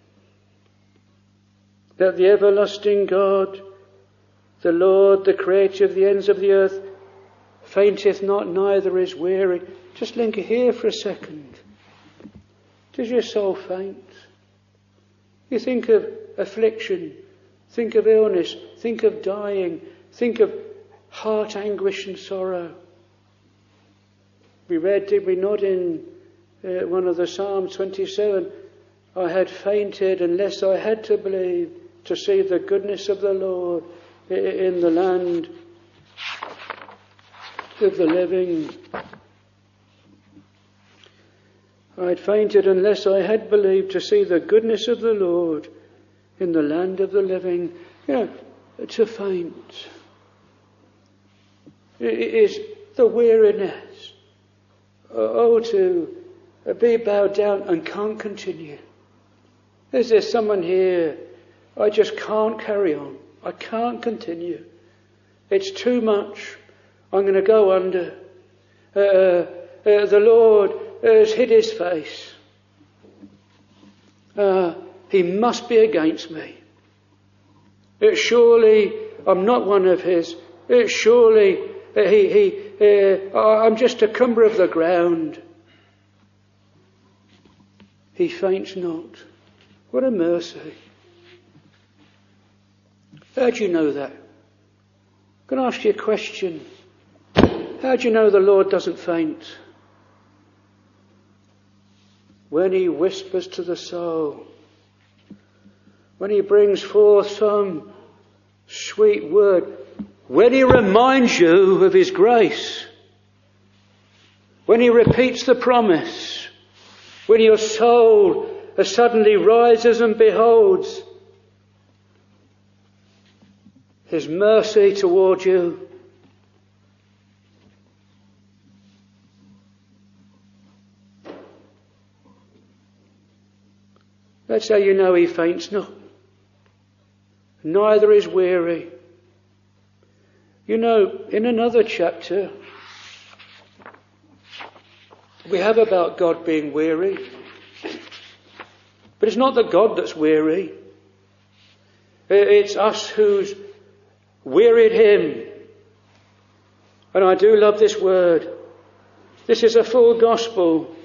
That the everlasting God, the Lord, the creator of the ends of the earth, fainteth not, neither is weary. Just linger here for a second. Does your soul faint? You think of affliction, think of illness, think of dying, think of heart anguish and sorrow. We read, did we not, in uh, one of the Psalms, twenty-seven, I had fainted unless I had to believe to see the goodness of the Lord in the land of the living. I had fainted unless I had believed to see the goodness of the Lord in the land of the living. You know, to faint. It is the weariness. Oh, to be bowed down and can't continue. Is there someone here? I just can't carry on. I can't continue. It's too much. I'm going to go under. Uh, uh, the Lord has hid his face. Uh, he must be against me. It surely I'm not one of his. It surely uh, he he. Uh, I'm just a cumber of the ground. He faints not. What a mercy. How do you know that? I'm going to ask you a question. How do you know the Lord doesn't faint? When he whispers to the soul, when he brings forth some sweet word, when he reminds you of his grace, when he repeats the promise, when your soul suddenly rises and beholds his mercy toward you. That's how you know he faints not. Neither is weary. You know, in another chapter, we have about God being weary. But it's not the God that's weary. It's us who's wearied him. And I do love this word. This is a full gospel.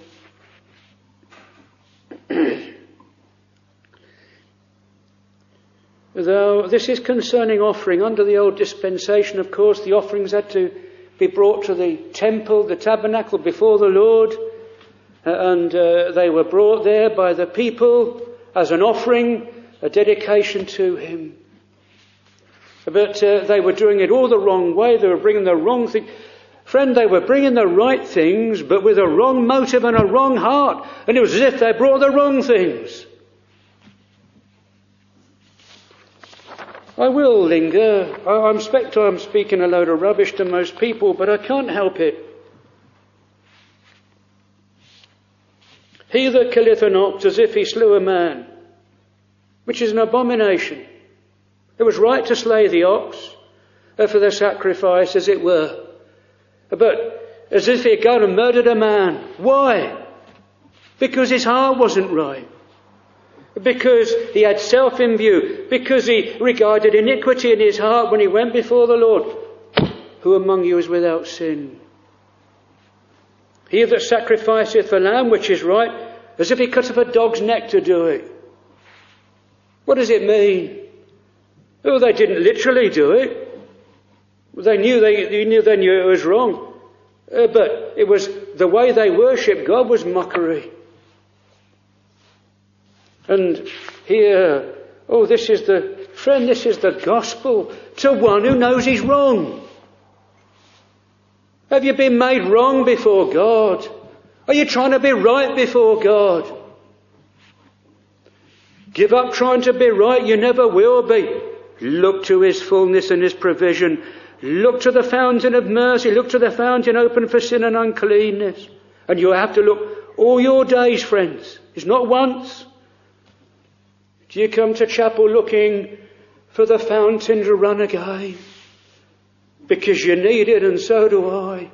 Though this is concerning offering. Under the old dispensation, of course, the offerings had to be brought to the temple, the tabernacle, before the Lord. Uh, and uh, they were brought there by the people as an offering, a dedication to him. But uh, they were doing it all the wrong way. They were bringing the wrong thing. Friend, they were bringing the right things, but with a wrong motive and a wrong heart. And it was as if they brought the wrong things. I will linger. I, I'm, spect- I'm speaking a load of rubbish to most people, but I can't help it. He that killeth an ox as if he slew a man, which is an abomination. It was right to slay the ox for the sacrifice, as it were. But as if he had gone and murdered a man. Why? Because his heart wasn't right. Because he had self in view. Because he regarded iniquity in his heart when he went before the Lord. Who among you is without sin? He that sacrificeth a lamb, which is right, as if he cut off a dog's neck to do it. What does it mean? Oh, they didn't literally do it. They knew they, they knew they knew it was wrong. Uh, but it was the way they worshipped God was mockery. And here, oh, this is the, friend, this is the gospel to one who knows he's wrong. Have you been made wrong before God? Are you trying to be right before God? Give up trying to be right, you never will be. Look to his fullness and his provision. Look to the fountain of mercy. Look to the fountain open for sin and uncleanness. And you have to look all your days, friends. It's not once. Do you come to chapel looking for the fountain to run again? Because you need it, and so do I.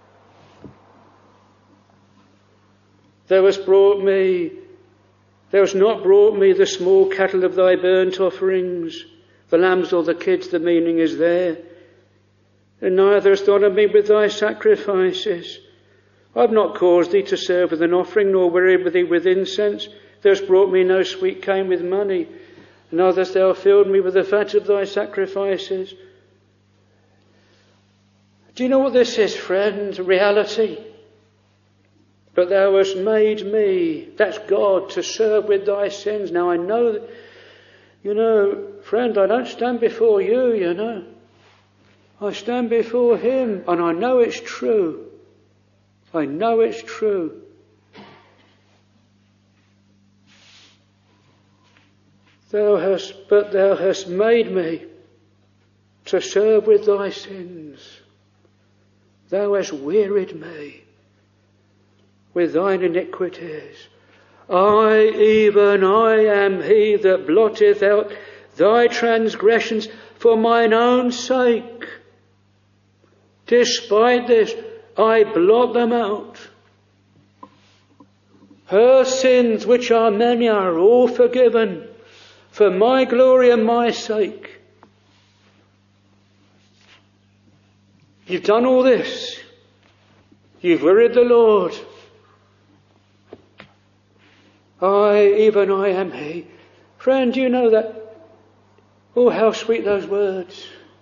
Thou hast brought me, thou hast not brought me the small cattle of thy burnt offerings, the lambs or the kids, the meaning is there. And neither hast honoured me with thy sacrifices. I have not caused thee to serve with an offering, nor wearied with thee with incense. Thou hast brought me no sweet cane with money, neither hast thou filled me with the fat of thy sacrifices. Do you know what this is, friend? Reality. But thou hast made me, that's God, to serve with thy sins. Now I know that, you know, friend, I don't stand before you, you know. I stand before him, and I know it's true. I know it's true. Thou hast, but thou hast made me to serve with thy sins. Thou hast wearied me with thine iniquities. I, even I, am he that blotteth out thy transgressions for mine own sake. Despite this, I blot them out. Her sins, which are many, are all forgiven for my glory and my sake. You've done all this. You've wearied the Lord. I, even I am he. Friend, you know that Oh, how sweet those words.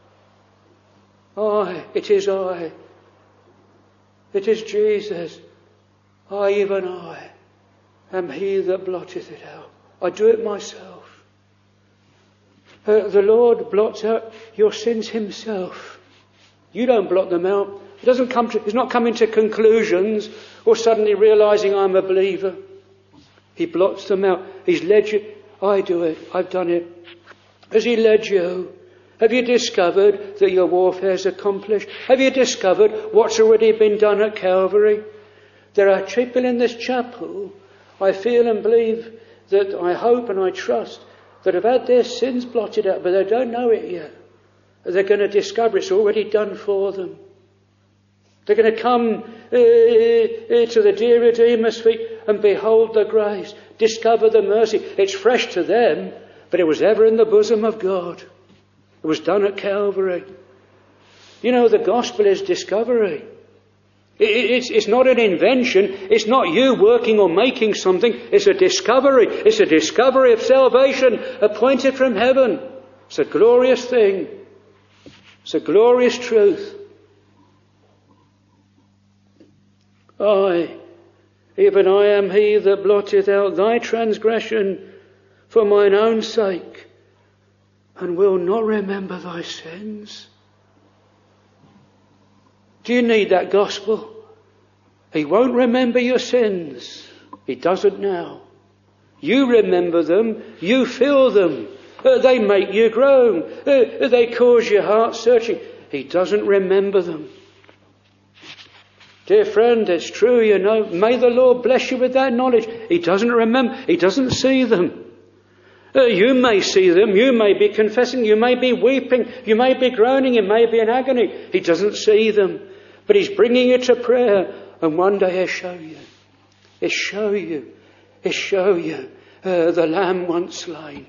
I, it is I. It is Jesus. I, even I, am he that blotteth it out. I do it myself. Uh, the Lord blots out your sins himself. You don't blot them out. He doesn't come to, he's not coming to conclusions or suddenly realising I'm a believer. He blots them out. He's led you. I do it. I've done it. Has he led you? Have you discovered that your warfare's accomplished? Have you discovered what's already been done at Calvary? There are people in this chapel, I feel and believe, that I hope and I trust, that have had their sins blotted out, but they don't know it yet. They're going to discover it's already done for them. They're going to come uh, uh, to the dear Redeemer's feet and behold the grace, discover the mercy. It's fresh to them, but it was ever in the bosom of God. It was done at Calvary. You know, the gospel is discovery. It, it's, it's not an invention. It's not you working or making something. It's a discovery. It's a discovery of salvation appointed from heaven. It's a glorious thing. It's a glorious truth. I, even I am he that blotteth out thy transgression for mine own sake, and will not remember thy sins. Do you need that gospel? He won't remember your sins. He doesn't now. You remember them. You feel them. Uh, they make you groan. Uh, they cause your heart searching. He doesn't remember them. Dear friend, it's true, you know. May the Lord bless you with that knowledge. He doesn't remember. He doesn't see them. Uh, you may see them, you may be confessing, you may be weeping, you may be groaning, you may be in agony. He doesn't see them, but he's bringing you to prayer, and one day he'll show you. He'll show you. He'll show you uh, the Lamb once slain.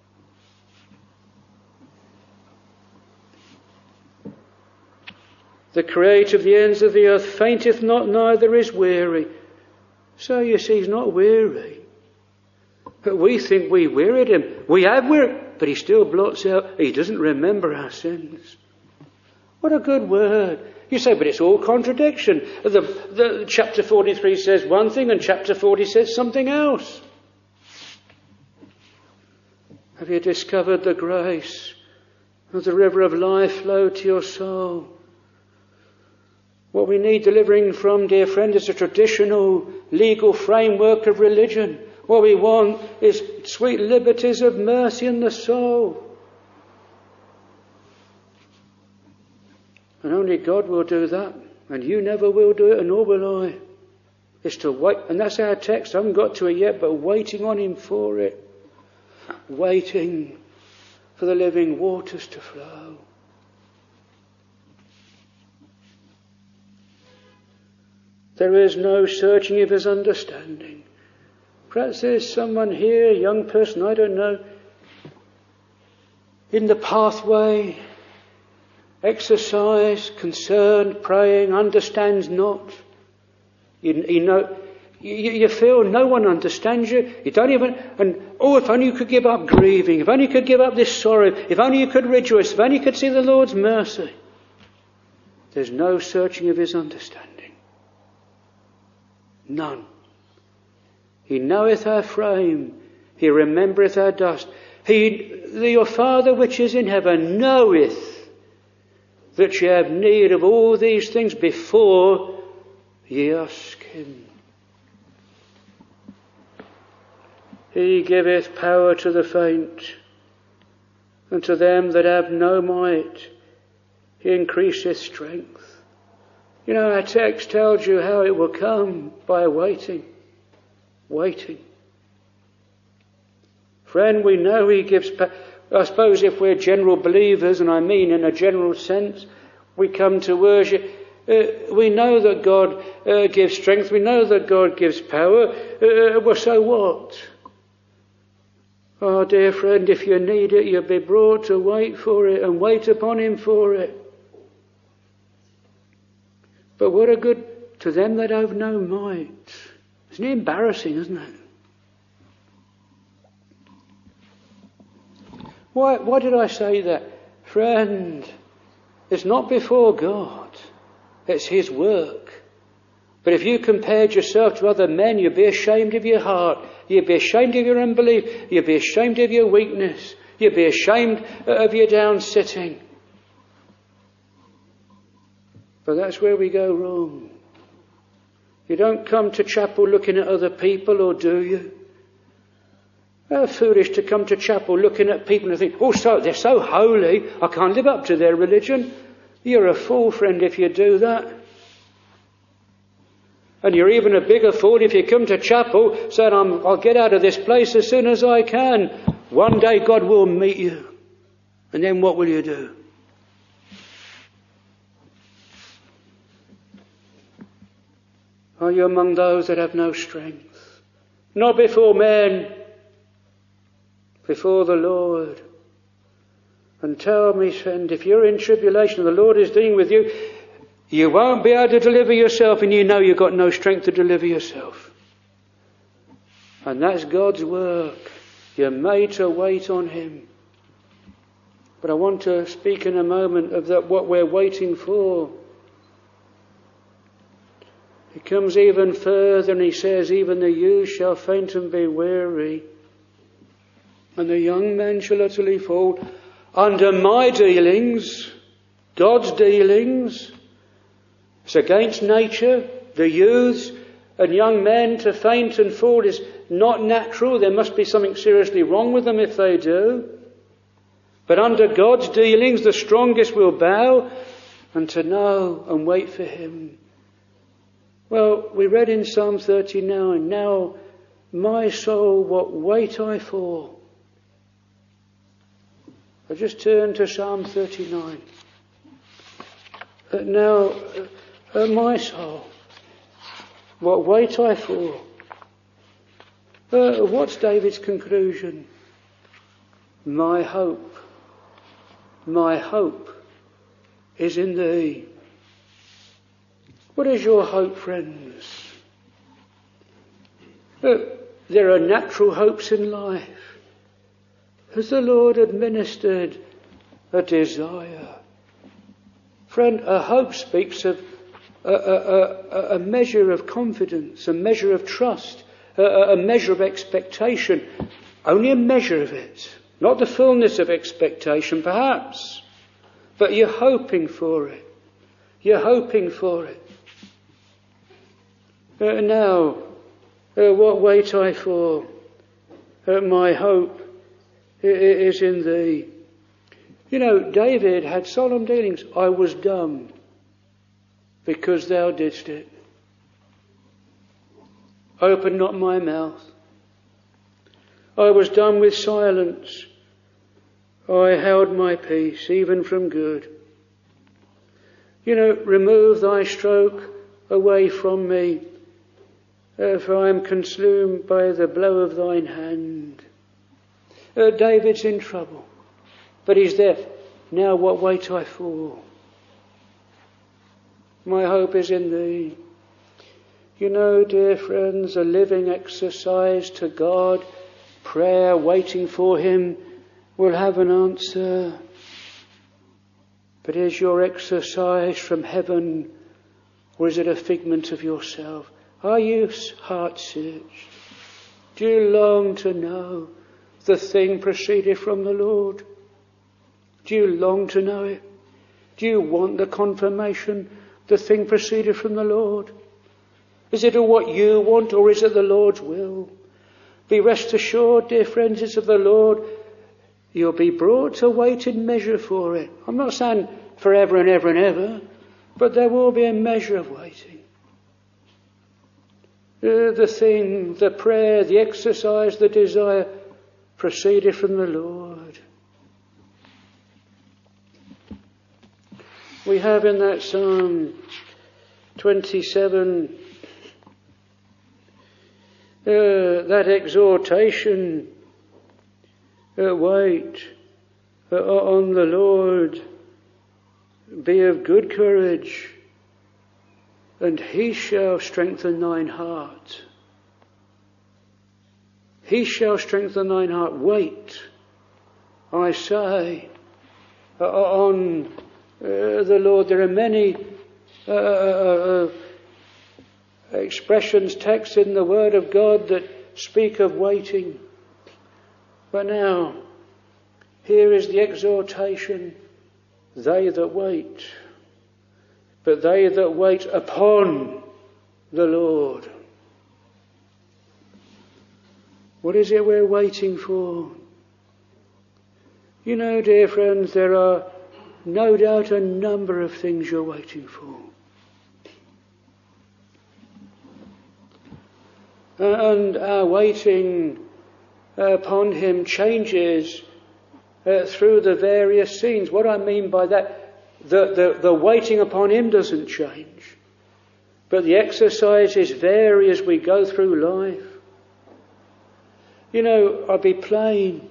The Creator of the ends of the earth fainteth not, neither is weary. So you see, he's not weary. But we think we wearied him. We have wearied, but he still blots out. He doesn't remember our sins. What a good word. You say, but it's all contradiction. The, the chapter forty-three says one thing and chapter forty says something else. Have you discovered the grace of the river of life flow to your soul? What we need delivering from, dear friend, is a traditional legal framework of religion. What we want is sweet liberties of mercy in the soul. And only God will do that. And you never will do it, and nor will I. It's to wait. And that's our text. I haven't got to it yet, but waiting on him for it. Waiting for the living waters to flow. There is no searching of his understanding. Perhaps there's someone here, a young person, I don't know, in the pathway, exercise, concerned, praying, understands not. You, you know, you, you feel no one understands you. You don't even, and oh, if only you could give up grieving, if only you could give up this sorrow, if only you could rejoice, if only you could see the Lord's mercy. There's no searching of his understanding. None. He knoweth our frame. He remembereth our dust. He, your Father which is in heaven, knoweth that ye have need of all these things before ye ask him. He giveth power to the faint, and to them that have no might he increaseth strength. You know, our text tells you how it will come, by waiting. Waiting. Friend, we know he gives power. I suppose if we're general believers, and I mean in a general sense, we come to worship. Uh, we know that God uh, gives strength. We know that God gives power. Uh, well, so what? Oh, dear friend, if you need it, you'll be brought to wait for it and wait upon him for it. But what a good to them that have no might. Isn't it embarrassing, isn't it? Why, why did I say that? Friend, it's not before God. It's His work. But if you compared yourself to other men, you'd be ashamed of your heart. You'd be ashamed of your unbelief. You'd be ashamed of your weakness. You'd be ashamed of your down-sitting. But that's where we go wrong. You don't come to chapel looking at other people, or do you? How foolish to come to chapel looking at people and think, oh, so, they're so holy, I can't live up to their religion. You're a fool, friend, if you do that. And you're even a bigger fool if you come to chapel saying, I'm, I'll get out of this place as soon as I can. One day God will meet you. And then what will you do? Are you among those that have no strength? Not before men, before the Lord. And tell me, friend, if you're in tribulation and the Lord is dealing with you, you won't be able to deliver yourself, and you know you've got no strength to deliver yourself. And that's God's work. You're made to wait on Him. But I want to speak in a moment of that, what we're waiting for. He comes even further and he says, even the youth shall faint and be weary, and the young men shall utterly fall. Under my dealings, God's dealings, it's against nature. The youths and young men to faint and fall is not natural. There must be something seriously wrong with them if they do. But under God's dealings, the strongest will bow, and to know and wait for Him. Well, we read in Psalm thirty-nine, now my soul, what wait I for? I just turn to Psalm thirty-nine. Uh, now, uh, uh, my soul, what wait I for? Uh, what's David's conclusion? My hope, my hope is in Thee. What is your hope, friends? Uh, there are natural hopes in life. Has the Lord administered a desire? Friend, a hope speaks of a, a, a, a measure of confidence, a measure of trust, a, a measure of expectation. Only a measure of it. Not the fullness of expectation, perhaps. But you're hoping for it. You're hoping for it. Uh, now, uh, what wait I for? Uh, my hope is in Thee. You know, David had solemn dealings. I was dumb because Thou didst it. Open not my mouth. I was dumb with silence. I held my peace, even from good. You know, remove Thy stroke away from me, uh, for I am consumed by the blow of Thine hand. Uh, David's in trouble, but he's there. Now what wait I for? My hope is in Thee. You know, dear friends, a living exercise to God, prayer, waiting for Him, will have an answer. But is your exercise from heaven, or is it a figment of yourself? Are you heart searched? Do you long to know the thing proceeded from the Lord? Do you long to know it? Do you want the confirmation the thing proceeded from the Lord? Is it what you want, or is it the Lord's will? Be rest assured, dear friends, it's of the Lord. You'll be brought to wait in measure for it. I'm not saying forever and ever and ever, but there will be a measure of waiting. Uh, the thing, the prayer, the exercise, the desire proceeded from the Lord. We have in that Psalm twenty-seven uh, that exhortation, uh, wait uh, on the Lord, be of good courage, and He shall strengthen thine heart. He shall strengthen thine heart. Wait I say, uh, on uh, the Lord. There are many uh, uh, uh, expressions, texts in the Word of God that speak of waiting. But now, here is the exhortation, they that wait, but they that wait upon the Lord. What is it we're waiting for? You know, dear friends, there are no doubt a number of things you're waiting for. And our waiting upon him changes uh, through the various scenes. What I mean by that, the, the, the waiting upon him doesn't change, but the exercises vary as we go through life. You know, I'll be plain.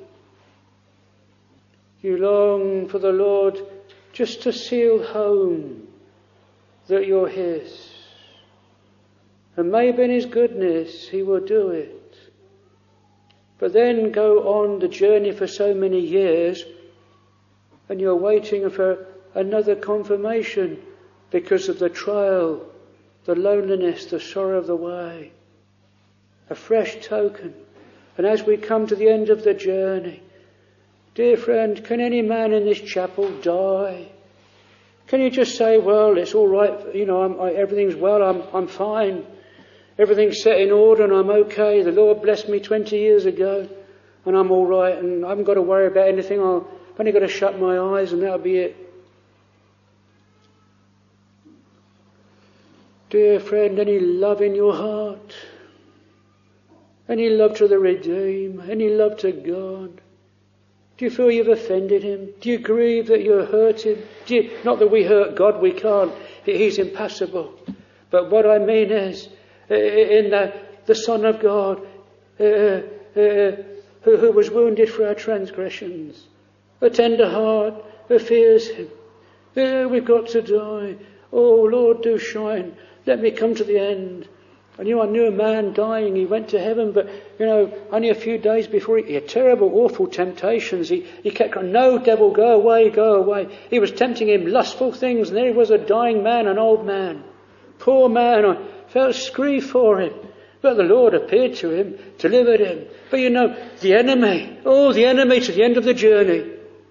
You long for the Lord just to seal home that you're his. And maybe in his goodness he will do it. But then go on the journey for so many years and you're waiting for another confirmation because of the trial, the loneliness, the sorrow of the way. A fresh token. And as we come to the end of the journey, dear friend, can any man in this chapel die? Can you just say, well, it's all right, you know, I'm, I, everything's well, I'm, I'm fine. Everything's set in order and I'm okay. The Lord blessed me twenty years ago and I'm all right and I haven't got to worry about anything. I'll, I've only got to shut my eyes and that'll be it. Dear friend, any love in your heart? Any love to the redeemed? Any love to God? Do you feel you've offended him? Do you grieve that you hurt him? Do you, not that we hurt God, we can't. He's impassible. But what I mean is, in the, the Son of God, uh, uh, who, who was wounded for our transgressions, a tender heart, who fears him. Uh, we've got to die. Oh, Lord, do shine. Let me come to the end. I knew I knew a man dying. He went to heaven, but, you know, only a few days before, he, he had terrible, awful temptations. He, he kept crying, no, devil, go away, go away. He was tempting him, lustful things, and there he was, a dying man, an old man. Poor man, I felt grief for him. But the Lord appeared to him, delivered him. But you know, the enemy, oh, the enemy to the end of the journey.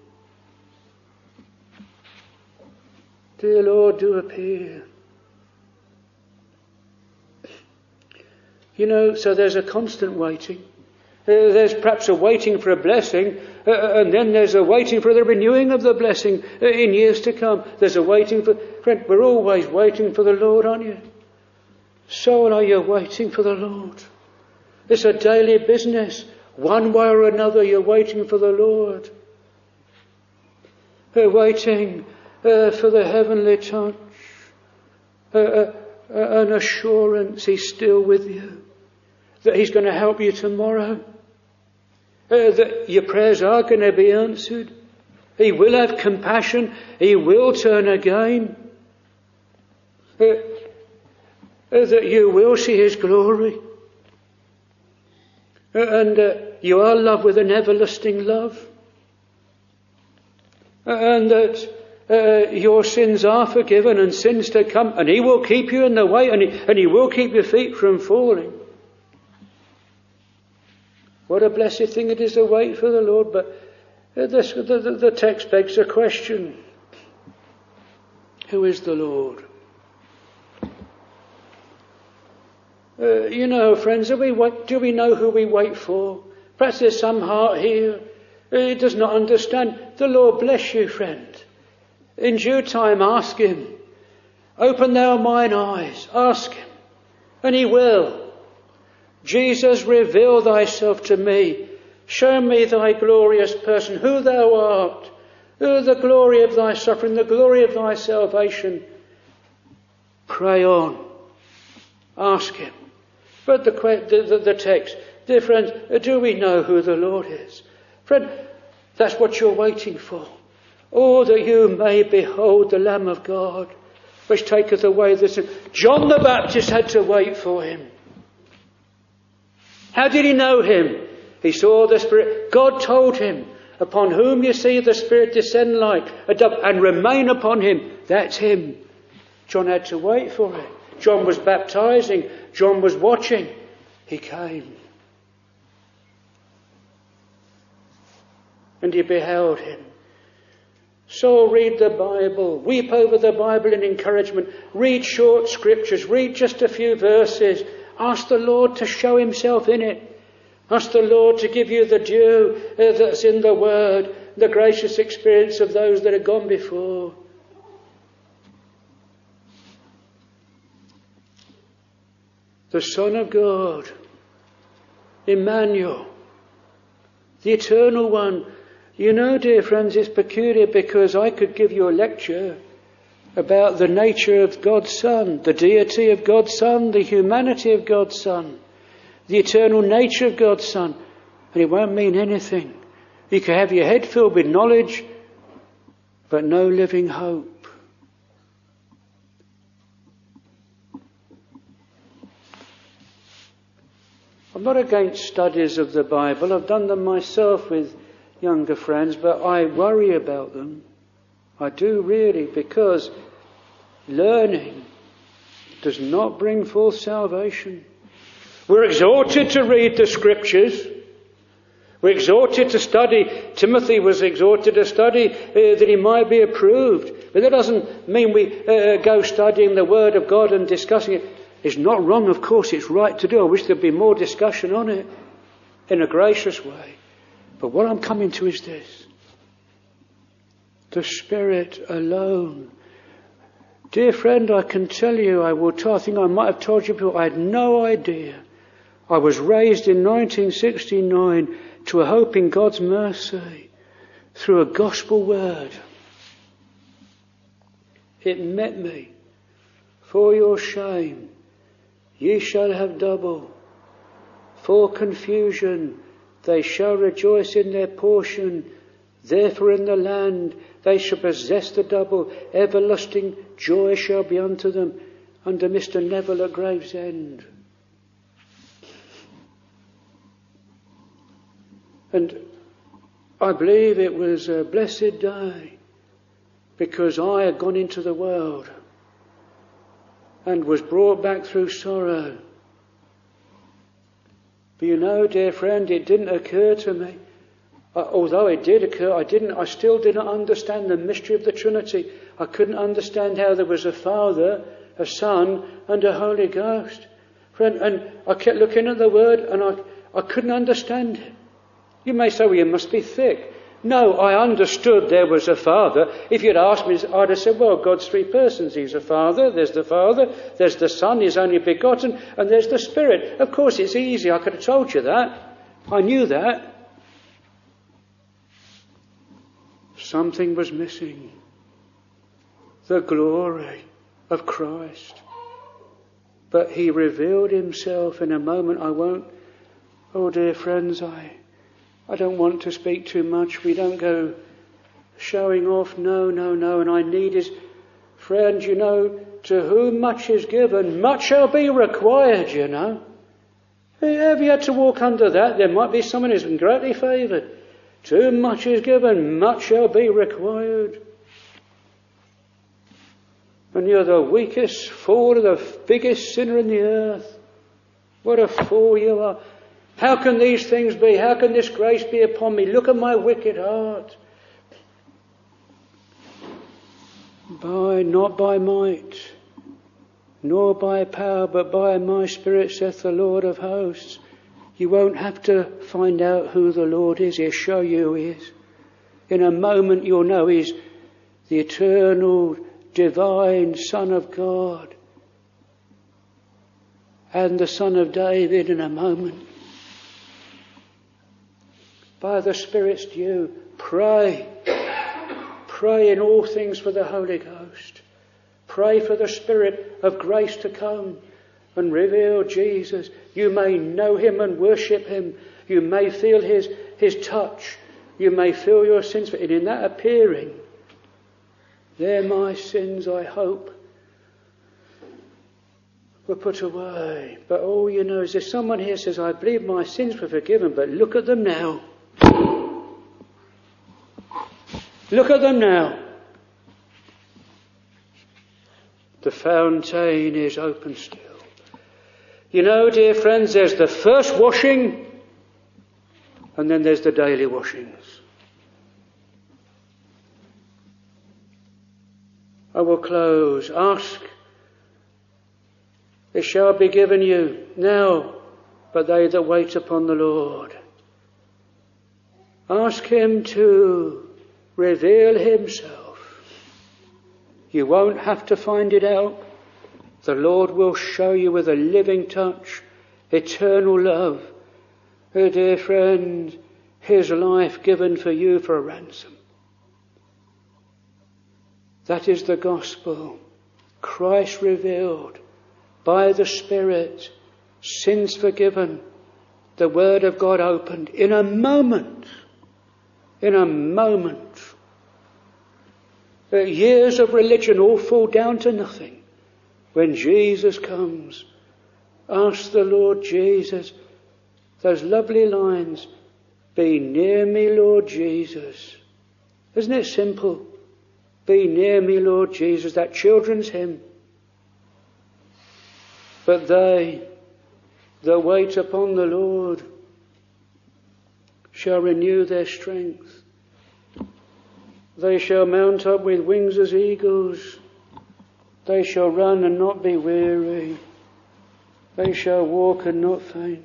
Dear Lord, do appear. You know, so there's a constant waiting. Uh, there's perhaps a waiting for a blessing, uh, and then there's a waiting for the renewing of the blessing uh, in years to come. There's a waiting for... Friend, we're always waiting for the Lord, aren't you? So are you waiting for the Lord? It's a daily business. One way or another, you're waiting for the Lord. Uh, waiting uh, for the heavenly touch. Uh, uh, uh, an assurance he's still with you. That he's going to help you tomorrow. Uh, that your prayers are going to be answered. He will have compassion. He will turn again. Uh, uh, that you will see his glory. Uh, and uh, you are loved with an everlasting love. Uh, and that uh, your sins are forgiven and sins to come. And he will keep you in the way. And he, and he will keep your feet from falling. What a blessed thing it is to wait for the Lord. But this, the, the, the text begs a question. Who is the Lord? Uh, you know, friends, do we, wait, do we know who we wait for? Perhaps there's some heart here. It does not understand. The Lord bless you, friend. In due time, ask him. Open thou mine eyes. Ask him. And he will. Jesus, reveal thyself to me. Show me thy glorious person, who thou art, who the glory of thy suffering, the glory of thy salvation. Pray on. Ask him. But the, the, the text, dear friends, do we know who the Lord is? Friend, that's what you're waiting for. Oh, that you may behold the Lamb of God, which taketh away the sin. John the Baptist had to wait for him. How did he know him? He saw the Spirit. God told him. upon whom you see the Spirit descend like a dove and remain upon him. That's him. John had to wait for it. John was baptizing. John was watching. He came. And he beheld him. So read the Bible. Weep over the Bible in encouragement. Read short scriptures. Read just a few verses. Ask the Lord to show himself in it. Ask the Lord to give you the due uh, that's in the Word, the gracious experience of those that have gone before. The Son of God, Emmanuel, the Eternal One. You know, dear friends, it's peculiar because I could give you a lecture about the nature of God's Son, the deity of God's Son, the humanity of God's Son, the eternal nature of God's Son, and it won't mean anything. You can have your head filled with knowledge, but no living hope. I'm not against studies of the Bible. I've done them myself with younger friends, but I worry about them. I do really, because learning does not bring forth salvation. We're exhorted to read the Scriptures. We're exhorted to study. Timothy was exhorted to study uh, that he might be approved. But that doesn't mean we uh, go studying the Word of God and discussing it. It's not wrong, of course, it's right to do. I wish there'd be more discussion on it in a gracious way. But what I'm coming to is this. The Spirit alone. Dear friend, I can tell you, I will tell, I think I might have told you before, I had no idea. I was raised in nineteen sixty-nine to a hope in God's mercy through a gospel word. It met me. For your shame, ye shall have double. For confusion, they shall rejoice in their portion. Therefore in the land they shall possess the double. Everlasting joy shall be unto them. Under Mister Neville at Gravesend. And I believe it was a blessed day because I had gone into the world and was brought back through sorrow. But you know, dear friend, it didn't occur to me. Uh, although it did occur, I didn't. I still didn't understand the mystery of the Trinity. I couldn't understand how there was a Father, a Son, and a Holy Ghost. Friend, and I kept looking at the Word, and I, I couldn't understand it. You may say, well, you must be thick. No, I understood there was a Father. If you'd asked me, I'd have said, well, God's three persons. He's a Father, there's the Father, there's the Son, He's only begotten, and there's the Spirit. Of course, it's easy. I could have told you that. I knew that. Something was missing. The glory of Christ. But He revealed Himself in a moment. I won't, oh dear friends, I... I don't want to speak too much. We don't go showing off. No, no, no. And I need His friend, you know, to whom much is given, much shall be required, you know. Have you had to walk under that? There might be someone who's been greatly favoured. To whom much is given, much shall be required. And you're the weakest fool, the biggest sinner in the earth. What a fool you are. How can these things be? How can this grace be upon me? Look at my wicked heart. By, not by might, nor by power, but by my Spirit, saith the Lord of hosts. You won't have to find out who the Lord is. He'll show you who He is. In a moment you'll know He's the eternal, divine Son of God. And the Son of David in a moment. By the Spirit's due, pray. Pray in all things for the Holy Ghost. Pray for the Spirit of grace to come and reveal Jesus. You may know Him and worship Him. You may feel His, his touch. You may feel your sins. And in that appearing, there my sins, I hope, were put away. But all you know is if someone here says, I believe my sins were forgiven, but look at them now. Look at them now. The fountain is open still. You know, dear friends, there's the first washing, and then there's the daily washings. I will close. Ask, it shall be given you. Now, but they that wait upon the Lord. Ask him to reveal himself. You won't have to find it out. The Lord will show you with a living touch, eternal love. Oh, dear friend, his life given for you for a ransom. That is the gospel. Christ revealed by the Spirit, sins forgiven, the Word of God opened in a moment. In a moment. Years of religion all fall down to nothing when Jesus comes. Ask the Lord Jesus, those lovely lines, be near me, Lord Jesus. Isn't it simple? Be near me, Lord Jesus, that children's hymn. But they that wait upon the Lord shall renew their strength. They shall mount up with wings as eagles. They shall run and not be weary. They shall walk and not faint.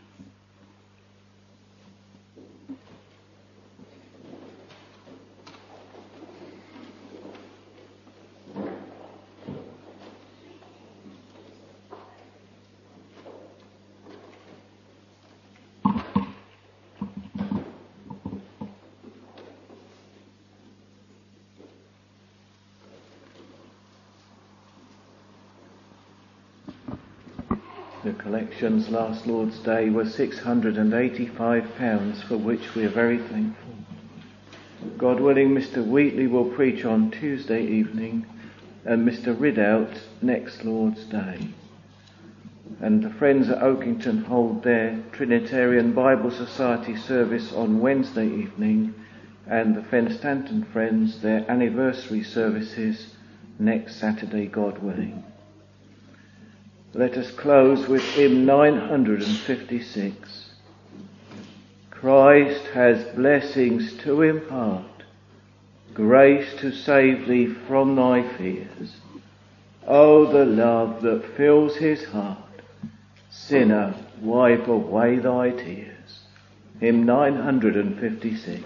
The collections last Lord's Day were six hundred eighty-five pounds, for which we are very thankful. God willing, Mister Wheatley will preach on Tuesday evening and Mister Ridout next Lord's Day. And the friends at Oakington hold their Trinitarian Bible Society service on Wednesday evening, and the Fenstanton friends their anniversary services next Saturday, God willing. Let us close with hymn nine hundred fifty-six. Christ has blessings to impart, grace to save thee from thy fears. Oh, the love that fills his heart, sinner, wipe away thy tears. Hymn nine hundred fifty-six.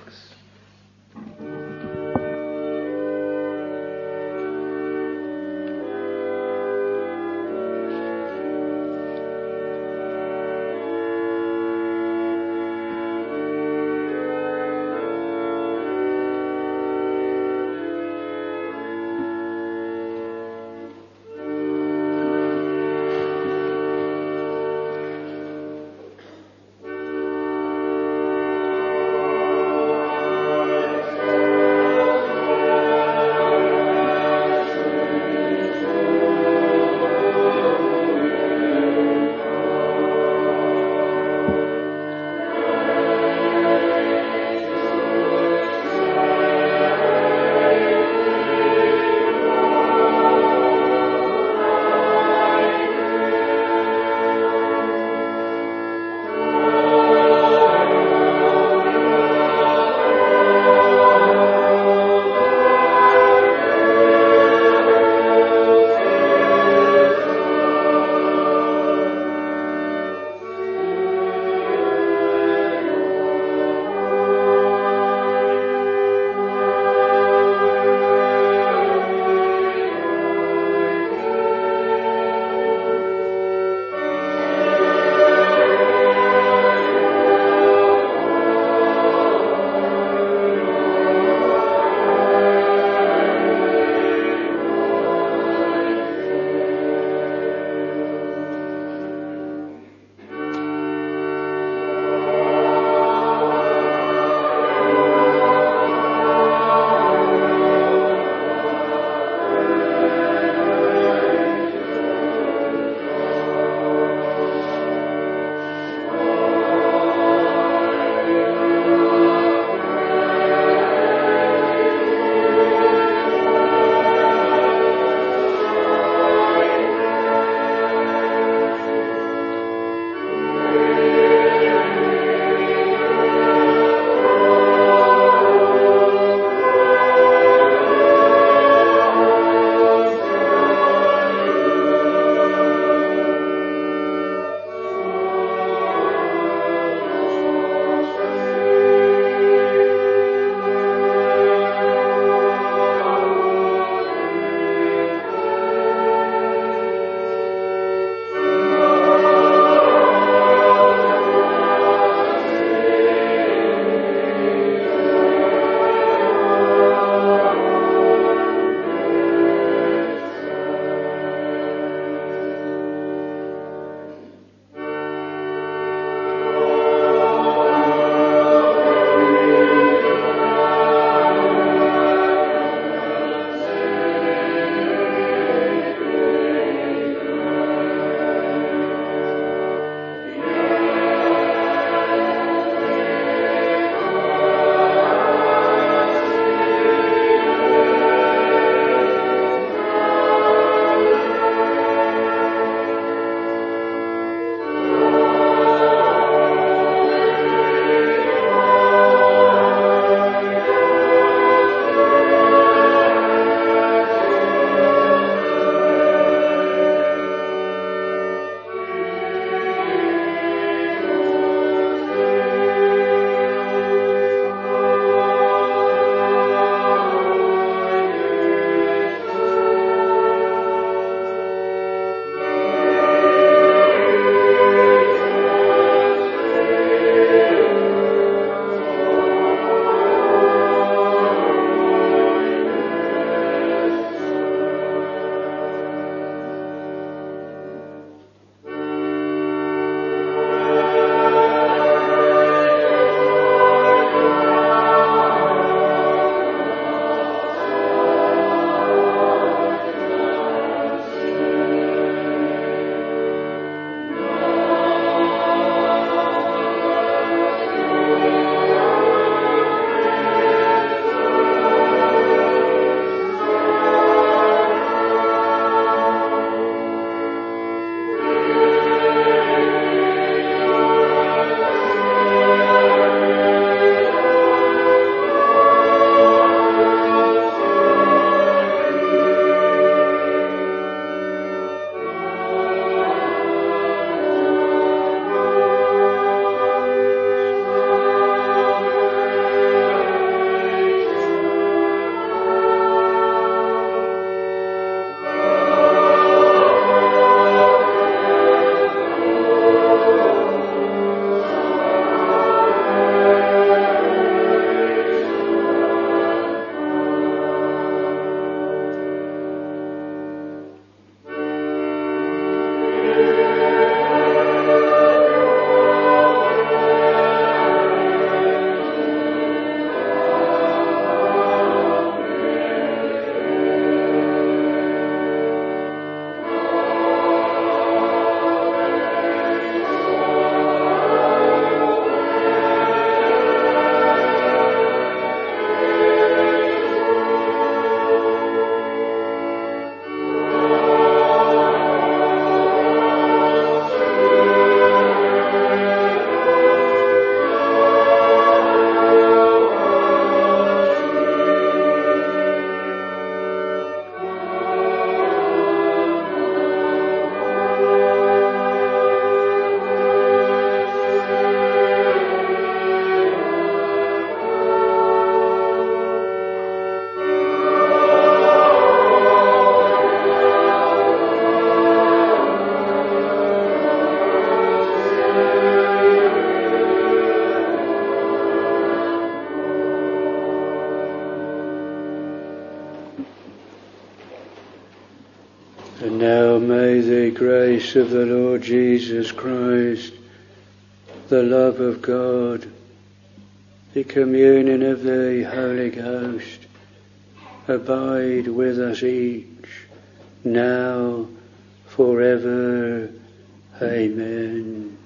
And now may the grace of the Lord Jesus Christ, the love of God, the communion of the Holy Ghost, abide with us each, now, forever. Amen.